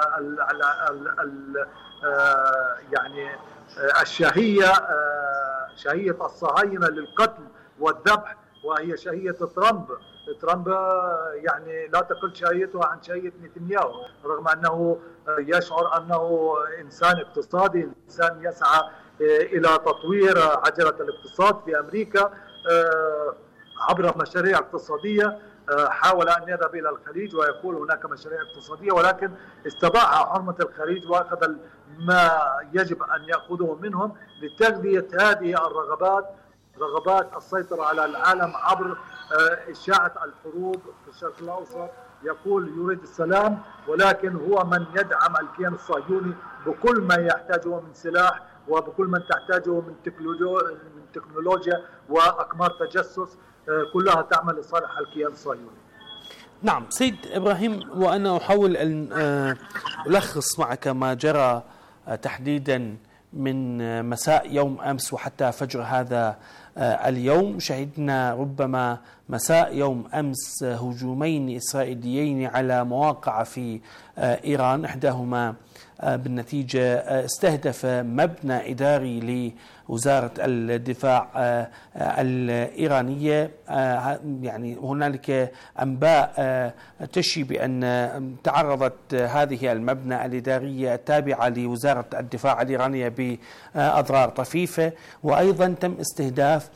C: يعني الشهية، شهية الصهاينة للقتل والذبح، وهي شهية ترامب يعني لا تقل شهيته عن شهية نتنياهو، رغم أنه يشعر أنه إنسان اقتصادي، إنسان يسعى إلى تطوير عجلة الاقتصاد في أمريكا عبر مشاريع اقتصادية. حاول أن يذهب إلى الخليج ويقول هناك مشاريع اقتصادية، ولكن استباح حرمة الخليج وأخذ ما يجب أن يأخذه منهم لتغذية هذه رغبات السيطرة على العالم عبر إشاعة الحروب في الشرق الأوسط. يقول يريد السلام، ولكن هو من يدعم الكيان الصهيوني بكل ما يحتاجه من سلاح وبكل ما تحتاجه من تكنولوجيا وأقمار تجسس، كلها تعمل لصالح الكيان الصهيوني.
A: نعم سيد إبراهيم، وأنا أحاول أن ألخص معك ما جرى تحديدا من مساء يوم أمس وحتى فجر هذا اليوم. شهدنا ربما مساء يوم أمس هجومين إسرائيليين على مواقع في إيران، إحداهما بالنتيجة استهدف مبنى إداري لوزارة الدفاع الإيرانية. يعني هنالك أنباء تشي بأن تعرضت هذه المبنى الإدارية التابعة لوزارة الدفاع الإيرانية بأضرار طفيفة، وأيضا تم استهداف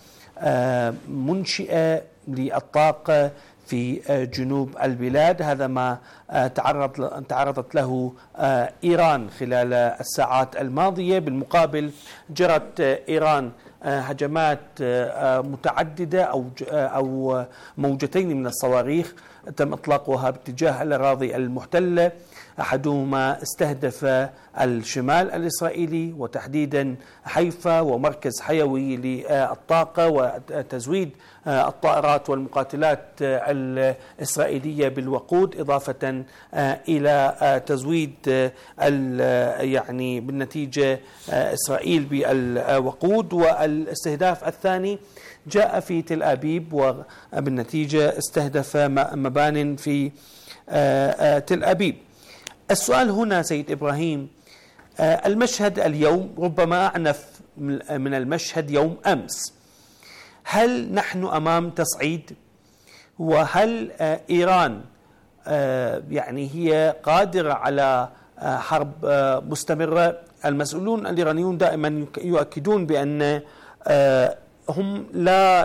A: منشئة للطاقة في جنوب البلاد. هذا ما تعرضت له إيران خلال الساعات الماضية. بالمقابل جرت إيران هجمات متعددة أو موجتين من الصواريخ تم إطلاقها باتجاه الأراضي المحتلة. أحدهما استهدف الشمال الإسرائيلي وتحديدا حيفا ومركز حيوي للطاقة وتزويد الطائرات والمقاتلات الإسرائيلية بالوقود، إضافة إلى تزويد يعني بالنتيجة إسرائيل بالوقود. والاستهداف الثاني جاء في تل أبيب، وبالنتيجة استهدف مبان في تل أبيب. السؤال هنا سيد إبراهيم، المشهد اليوم ربما أعنف من المشهد يوم أمس. هل نحن أمام تصعيد؟ وهل إيران يعني هي قادرة على حرب مستمرة؟ المسؤولون الإيرانيون دائما يؤكدون بأن هم لا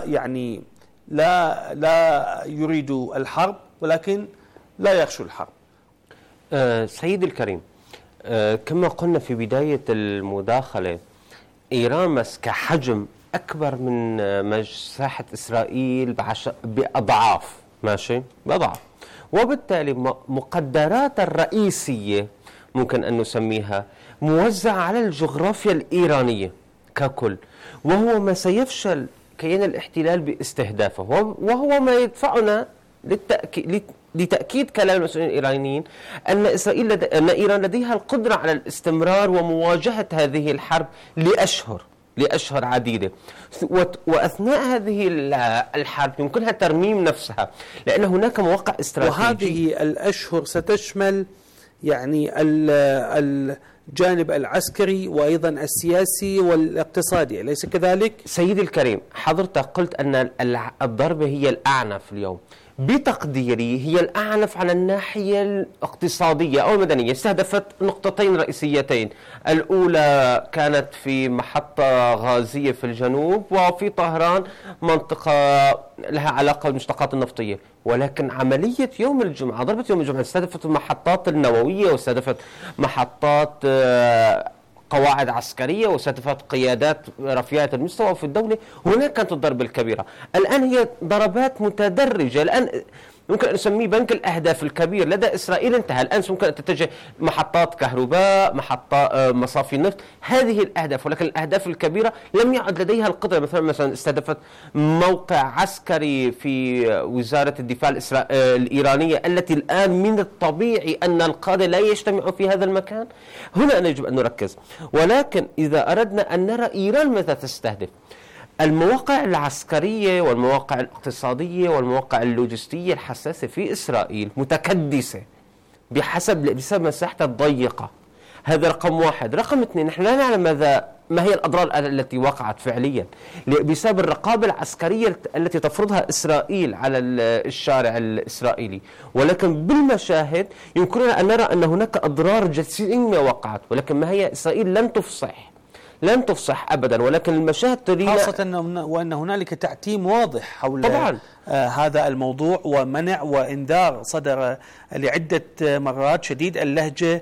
A: يريدوا الحرب، ولكن لا يخشوا الحرب.
D: سيد الكريم، كما قلنا في بداية المداخلة، إيران مسك حجم أكبر من مساحة إسرائيل بأضعاف، ماشي؟ بأضعاف، وبالتالي مقدرات الرئيسية ممكن أن نسميها موزعة على الجغرافيا الإيرانية ككل، وهو ما سيفشل كيان الاحتلال باستهدافه، وهو ما يدفعنا لتأكيد كلام المسؤولين الإيرانيين أن أن إيران لديها القدرة على الاستمرار ومواجهة هذه الحرب لأشهر عديدة. وأثناء هذه الحرب يمكنها ترميم نفسها، لأن هناك مواقع استراتيجية.
A: وهذه الأشهر ستشمل يعني الجانب العسكري وأيضا السياسي والاقتصادي، أليس كذلك؟
D: سيدي الكريم، حضرتك قلت أن الضربة هي الأعنف اليوم. بتقديري هي الأعنف على الناحية الاقتصادية أو المدنية. استهدفت نقطتين رئيسيتين، الأولى كانت في محطة غازية في الجنوب، وفي طهران منطقة لها علاقة بالمشتقات النفطية. ولكن عملية يوم الجمعة، ضربة يوم الجمعة، استهدفت المحطات النووية، واستهدفت محطات قواعد عسكرية، واستهدفت قيادات رفيعة المستوى في الدولة. هناك كانت الضربة الكبيرة. الآن هي ضربات متدرجة. الآن ممكن أن نسميه بنك الأهداف الكبير لدى إسرائيل انتهى. الآن ممكن أن تتجه محطات كهرباء، مصافي نفط، هذه الأهداف. ولكن الأهداف الكبيرة لم يعد لديها القدرة. مثلا استهدفت موقع عسكري في وزارة الدفاع الإيرانية، التي الآن من الطبيعي أن القادة لا يجتمعوا في هذا المكان. هنا يجب أن نركز. ولكن إذا أردنا أن نرى إيران ماذا تستهدف، المواقع العسكرية والمواقع الاقتصادية والمواقع اللوجستية الحساسة في إسرائيل متكدسة بسبب مساحتها الضيقة. هذا رقم واحد. رقم اثنين، نحن لا نعلم ما هي الأضرار التي وقعت فعليا بسبب الرقابة العسكرية التي تفرضها إسرائيل على الشارع الإسرائيلي. ولكن بالمشاهد يمكننا أن نرى أن هناك أضرار جسيمة وقعت، ولكن ما هي إسرائيل لن تفصح أبدا. ولكن المشاهد ترينا،
A: خاصة وأن هنالك تعتيم واضح حول
D: طبعا
A: هذا الموضوع، ومنع وإنذار صدر لعدة مرات شديد اللهجة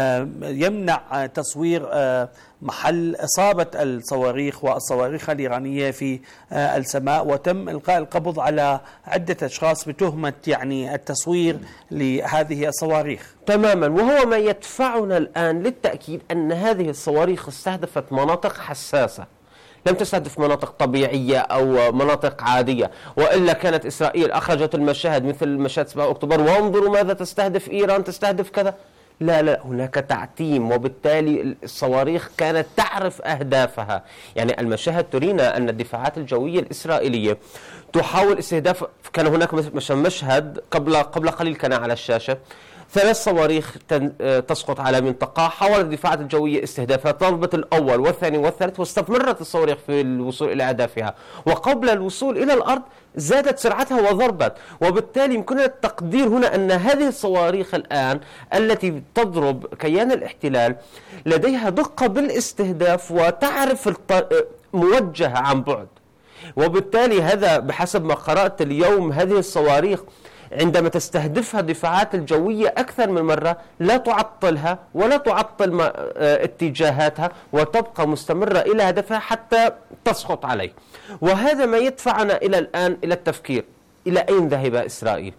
A: يمنع تصوير محل إصابة الصواريخ والصواريخ الإيرانية في السماء، وتم إلقاء القبض على عدة أشخاص بتهمة يعني التصوير لهذه الصواريخ.
D: تماما. وهو ما يدفعنا الآن للتأكيد أن هذه الصواريخ استهدفت مناطق حساسة، لم تستهدف مناطق طبيعية أو مناطق عادية. وإلا كانت إسرائيل أخرجت المشاهد مثل مشاهد 7 أكتوبر، وانظروا ماذا تستهدف إيران، تستهدف كذا. لا، هناك تعتيم، وبالتالي الصواريخ كانت تعرف أهدافها. يعني المشاهد ترينا أن الدفاعات الجوية الإسرائيلية تحاول استهداف. كان هناك مشهد قبل قليل كان على الشاشة، 3 صواريخ تسقط على منطقة، حاولت الدفاعات الجوية استهدافها، ضربت الأول والثاني والثالث، واستمرت الصواريخ في الوصول إلى أهدافها، وقبل الوصول إلى الأرض زادت سرعتها وضربت. وبالتالي يمكننا التقدير هنا أن هذه الصواريخ الآن التي تضرب كيان الاحتلال لديها دقة بالاستهداف، وتعرف موجهة عن بعد. وبالتالي هذا بحسب ما قرأت اليوم، هذه الصواريخ عندما تستهدفها الدفاعات الجوية أكثر من مرة لا تعطلها ولا تعطل اتجاهاتها، وتبقى مستمرة إلى هدفها حتى تسقط عليه. وهذا ما يدفعنا إلى الآن إلى التفكير، إلى أين ذهب إسرائيل؟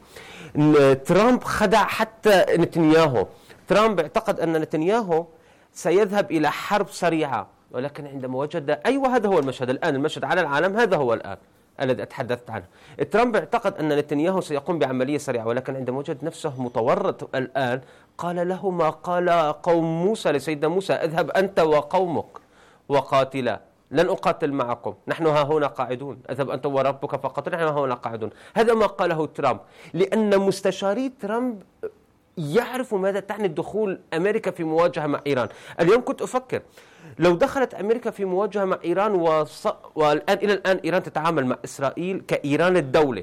D: ترامب خدع حتى نتنياهو. ترامب اعتقد أن نتنياهو سيذهب إلى حرب سريعة، ولكن عندما وجد هذا هو المشهد الآن، المشهد على العالم هذا هو الآن الذي أتحدثت عنه. ترامب اعتقد أن نتنياهو سيقوم بعملية سريعة، ولكن عندما وجد نفسه متورط الآن قال له ما قال قوم موسى لسيدنا موسى: اذهب أنت وقومك وقاتلا، لن أقاتل معكم، نحن ها هنا قاعدون، اذهب أنت وربك فقاتل، نحن ها هنا قاعدون. هذا ما قاله ترامب، لأن مستشاري ترامب يعرف ماذا تعني الدخول أمريكا في مواجهة مع إيران. اليوم كنت أفكر لو دخلت أمريكا في مواجهة مع إيران والآن إلى الآن إيران تتعامل مع إسرائيل كإيران الدولة،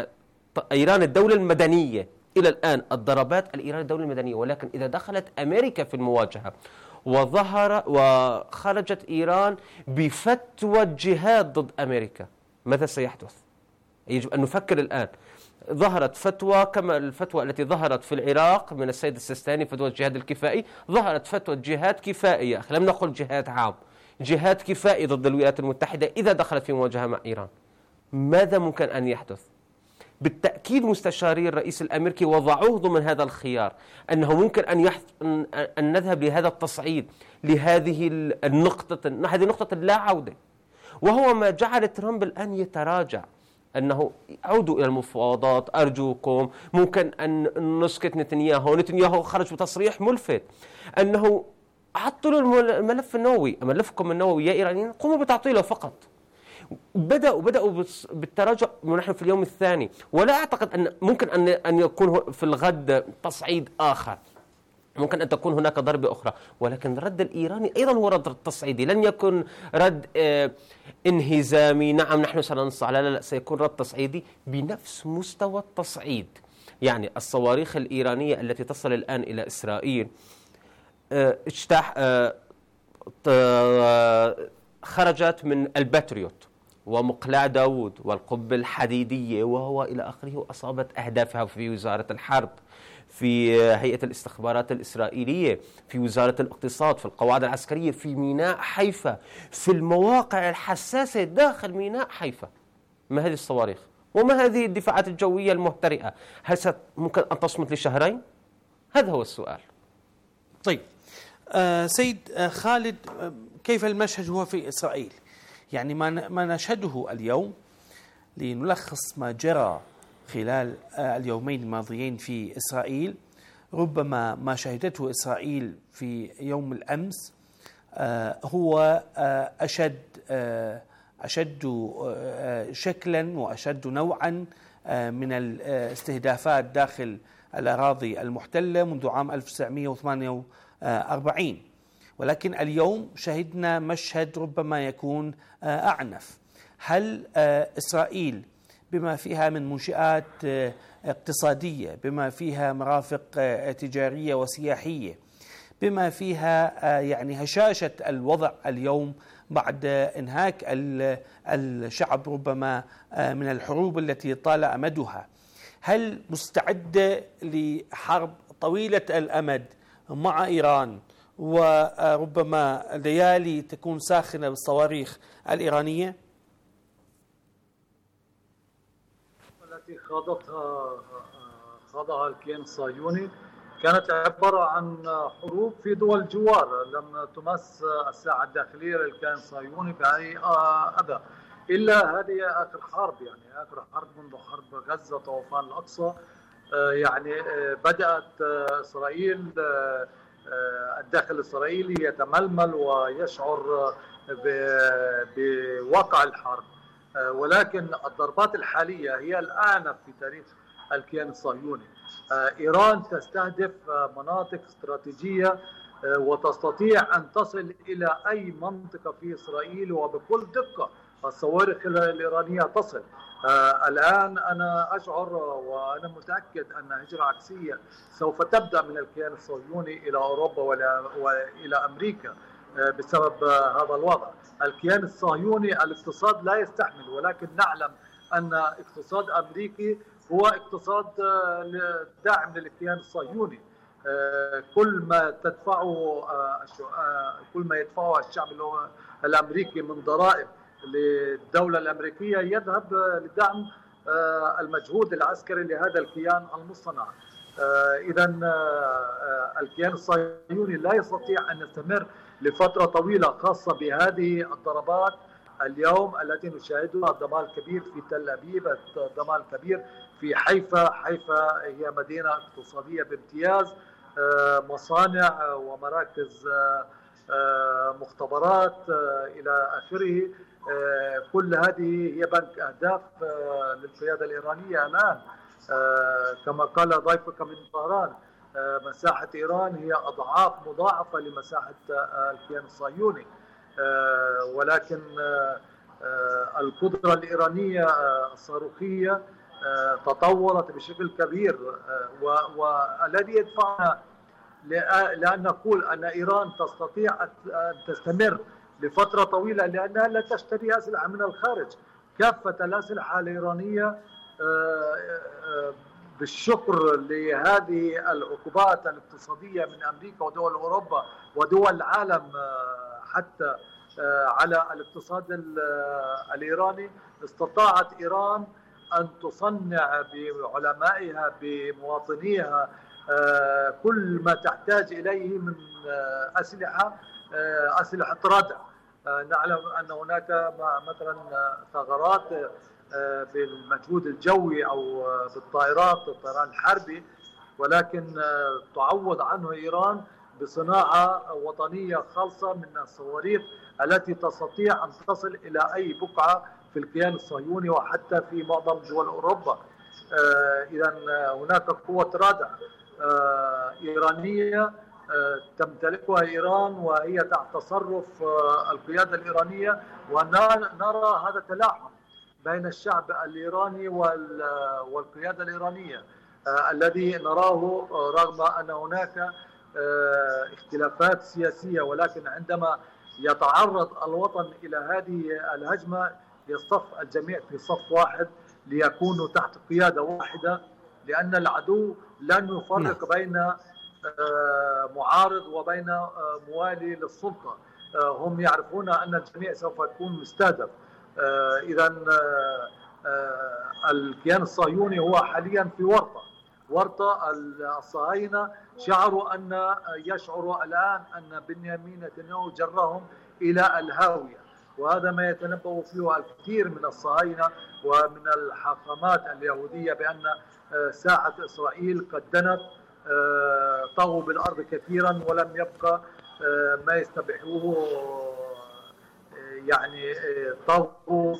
D: إيران الدولة المدنية إلى الآن، الضربات الإيران الدولة المدنية. ولكن إذا دخلت أمريكا في المواجهة وخرجت إيران بفتوى الجهاد ضد أمريكا، ماذا سيحدث؟ يجب أن نفكر الآن. ظهرت فتوى كما الفتوى التي ظهرت في العراق من السيد السيستاني، فتوى الجهاد الكفائي، ظهرت فتوى جهاد كفائي، يا أخي لم نقل جهاد عام، جهاد كفائي ضد الولايات المتحدة إذا دخلت في مواجهة مع إيران. ماذا ممكن أن يحدث؟ بالتأكيد مستشاري الرئيس الأمريكي وضعوه ضمن هذا الخيار، أنه ممكن أن نذهب لهذا التصعيد، لهذه هذه نقطة اللا عودة، وهو ما جعل ترامب الآن يتراجع، أنه عودوا إلى المفاوضات أرجوكم. ممكن أن نسكت نتنياهو خرج بتصريح ملفت أنه عطلوا الملف النووي، ملفكم النووي يا إيرانيين قوموا بتعطيله فقط. بدأوا بالتراجع ونحن في اليوم الثاني، ولا أعتقد أن ممكن أن يكون في الغد تصعيد آخر، ممكن أن تكون هناك ضربة أخرى، ولكن الرد الإيراني أيضا هو رد تصعيدي، لن يكن رد انهزامي نعم نحن سننصاع، لا سيكون رد تصعيدي بنفس مستوى التصعيد. يعني الصواريخ الإيرانية التي تصل الآن إلى إسرائيل خرجت من الباتريوت ومقلاع داود والقبة الحديدية وهو إلى آخره، وأصابت أهدافها في وزارة الحرب، في هيئة الاستخبارات الإسرائيلية، في وزارة الاقتصاد، في القواعد العسكرية، في ميناء حيفا، في المواقع الحساسة داخل ميناء حيفا. ما هذه الصواريخ وما هذه الدفاعات الجوية المهترئة؟ هل ممكن أن تصمت لشهرين؟ هذا هو السؤال.
A: طيب سيد خالد، كيف المشهد هو في إسرائيل؟ يعني ما نشهده اليوم، لنلخص ما جرى خلال اليومين الماضيين في إسرائيل، ربما ما شهدته إسرائيل في يوم الأمس هو أشد شكلا وأشد نوعا من الاستهدافات داخل الأراضي المحتلة منذ عام 1948. ولكن اليوم شهدنا مشهد ربما يكون أعنف. هل إسرائيل بما فيها من منشآت اقتصادية، بما فيها مرافق تجارية وسياحية، بما فيها يعني هشاشة الوضع اليوم بعد انهاك الشعب ربما من الحروب التي طال أمدها، هل مستعدة لحرب طويلة الأمد مع إيران وربما ليالي تكون ساخنة بالصواريخ الإيرانية؟
C: التي خاضها الكيان الصهيوني كانت عبارة عن حروب في دول جوار لم تمس الساحة الداخلية للكيان الصهيوني بأي أذى، إلا هذه آخر حرب، يعني آخر حرب منذ حرب غزة طوفان الأقصى. يعني بدأت إسرائيل، الداخل الإسرائيلي يتململ ويشعر بواقع الحرب، ولكن الضربات الحالية هي الأعنف في تاريخ الكيان الصهيوني. إيران تستهدف مناطق استراتيجية وتستطيع أن تصل إلى أي منطقة في إسرائيل وبكل دقة. الصواريخ الإيرانية تصل الآن. أنا أشعر وأنا متأكد أن هجرة عكسية سوف تبدأ من الكيان الصهيوني إلى أوروبا وإلى أمريكا بسبب هذا الوضع. الكيان الصهيوني الاقتصاد لا يستحمل، ولكن نعلم أن اقتصاد أمريكي هو اقتصاد داعم للكيان الصهيوني. كل ما يدفعه الشعب الأمريكي من ضرائب للدولة الأمريكية يذهب لدعم المجهود العسكري لهذا الكيان المصطنع. إذا الكيان الصهيوني لا يستطيع أن يستمر لفترة طويلة، خاصة بهذه الضربات اليوم التي نشاهدها. الدمار الكبير في تل أبيب، الدمار الكبير في حيفا. حيفا هي مدينة اقتصادية بامتياز، مصانع ومراكز مختبرات إلى آخره. كل هذه هي بنك أهداف للقيادة الإيرانية الآن. كما قال ضيفك من طهران، مساحة إيران هي أضعاف مضاعفة لمساحة الكيان الصهيوني، ولكن القدرة الإيرانية الصاروخية تطورت بشكل كبير، والذي يدفعنا لأن نقول أن إيران تستطيع أن تستمر لفترة طويلة لأنها لا تشتري أسلحة من الخارج. كافة الأسلحة الإيرانية بالشكر لهذه العقوبات الاقتصادية من أمريكا ودول أوروبا ودول العالم حتى على الاقتصاد الإيراني، استطاعت إيران أن تصنع بعلمائها بمواطنيها كل ما تحتاج إليه من أسلحة ردع. نعلم أن هناك مثلا ثغرات بالمجهود الجوي أو بالطائرات الطيران الحربي، ولكن تعوض عنه إيران بصناعة وطنية خالصة من الصواريخ التي تستطيع أن تصل إلى أي بقعة في الكيان الصهيوني وحتى في معظم دول أوروبا. إذا هناك قوة ردع إيرانية تمتلكها إيران وهي تحت تصرف القيادة الإيرانية، ونرى هذا التلاحم بين الشعب الإيراني والقيادة الإيرانية الذي نراه رغم أن هناك اختلافات سياسية، ولكن عندما يتعرض الوطن إلى هذه الهجمة يصطف الجميع في صف واحد ليكونوا تحت قيادة واحدة، لأن العدو لن يفرق بين معارض وبين موالي للسلطة. هم يعرفون أن الجميع سوف يكون مستهدف. إذا الكيان الصهيوني هو حاليا في ورطة. الصهاينة يشعروا الآن أن بنيامين نتنياهو جرهم إلى الهاوية، وهذا ما يتنبأ فيه الكثير من الصهاينة ومن الحاخامات اليهودية بأن ساحة إسرائيل قد دنت، طغوا بالأرض كثيرا ولم يبقى ما يستبيحوه، يعني طغوا،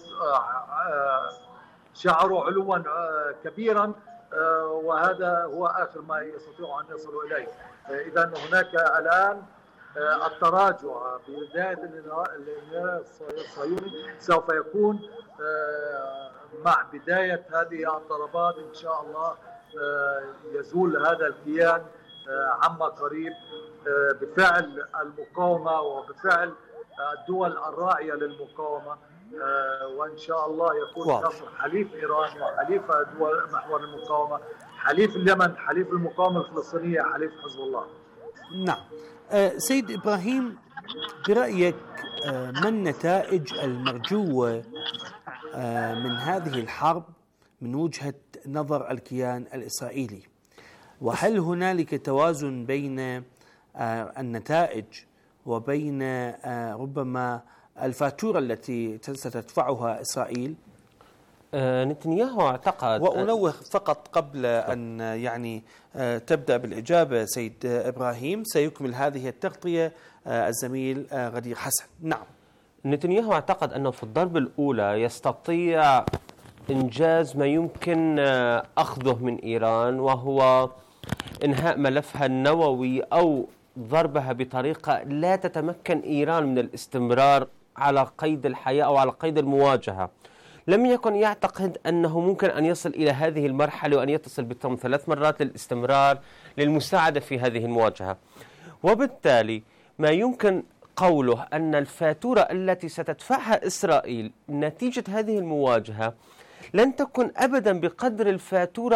C: شعروا علوا كبيرا، وهذا هو آخر ما يستطيعوا أن يصلوا إليه. إذا هناك الآن التراجع بداية الانهيار الصهيوني سوف يكون مع بداية هذه الضربات إن شاء الله. يزول هذا الكيان عما قريب بفعل المقاومة وبفعل الدول الراعية للمقاومة، وإن شاء الله يكون نصر حليف إيران وحليف دول محور المقاومة، حليف اليمن، حليف المقاومة الفلسطينية، حليف حزب الله.
A: نعم. سيد إبراهيم، برأيك ما النتائج المرجوة من هذه الحرب من وجهة نظر الكيان الإسرائيلي؟ وهل هنالك توازن بين النتائج وبين ربما الفاتورة التي ستدفعها إسرائيل؟
D: نتنياهو اعتقد،
A: وأنوه فقط قبل أن يعني تبدأ بالإجابة سيد إبراهيم، سيكمل هذه التغطية الزميل غدير حسن. نعم.
D: نتنياهو اعتقد أنه في الضربة الأولى يستطيع إنجاز ما يمكن أخذه من إيران، وهو إنهاء ملفها النووي أو ضربها بطريقة لا تتمكن إيران من الاستمرار على قيد الحياة أو على قيد المواجهة. لم يكن يعتقد أنه ممكن أن يصل إلى هذه المرحلة وأن يتصل بترامب 3 مرات للاستمرار للمساعدة في هذه المواجهة. وبالتالي ما يمكن قوله أن الفاتورة التي ستدفعها إسرائيل نتيجة هذه المواجهة لن تكن أبدا بقدر الفاتورة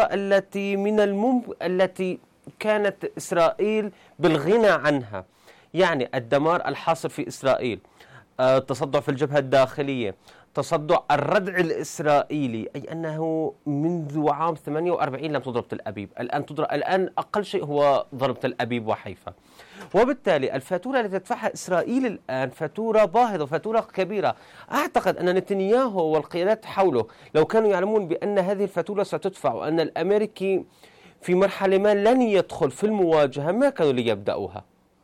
D: التي كانت إسرائيل بالغنى عنها، يعني الدمار الحاصل في إسرائيل، التصدع في الجبهة الداخلية، تصدع الردع الإسرائيلي، أي أنه منذ عام 48 لم تضرب تل أبيب، الآن أقل شيء هو ضرب تل أبيب وحيفا. وبالتالي الفاتورة التي تدفعها إسرائيل الآن فاتورة باهظة وفاتورة كبيرة. أعتقد أن نتنياهو والقيادات حوله لو كانوا يعلمون بأن هذه الفاتورة ستدفع وأن الأمريكي في مرحلة ما لن يدخل في المواجهة ما كانوا ليبدأوها.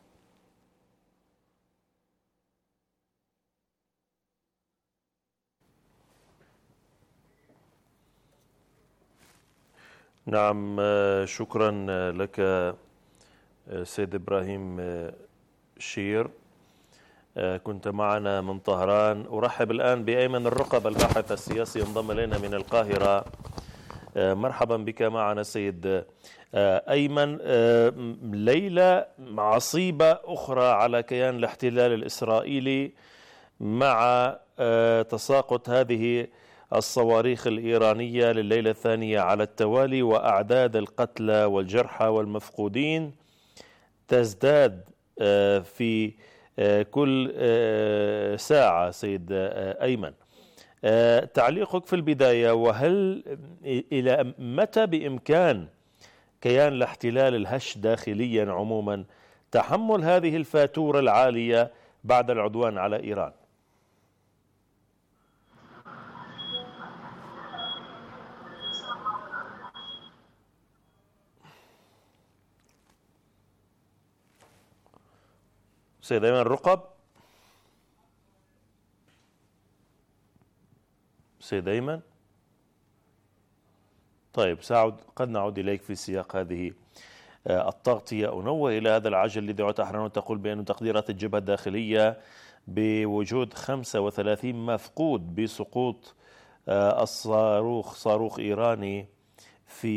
E: نعم، شكرا لك سيد إبراهيم شير، كنت معنا من طهران. أرحب الآن بأيمن الرقب الباحث السياسي ينضم إلينا من القاهرة. مرحبا بك معنا سيد أيمن. ليلة عصيبة أخرى على كيان الاحتلال الإسرائيلي مع تساقط هذه الصواريخ الإيرانية لليلة الثانية على التوالي، وأعداد القتلى والجرحى والمفقودين تزداد في كل ساعة. سيد أيمن، تعليقك في البداية، وهل إلى متى بإمكان كيان الاحتلال الهش داخليا عموما تحمل هذه الفاتورة العالية بعد العدوان على إيران؟ سيد أيمن الرقب. سيد أيمن، طيب قد نعود إليك في سياق هذه التغطية. أنوه إلى هذا العجل الذي دعوت أحرار تقول بأن تقديرات الجبهة الداخلية بوجود 35 مفقود بسقوط صاروخ إيراني في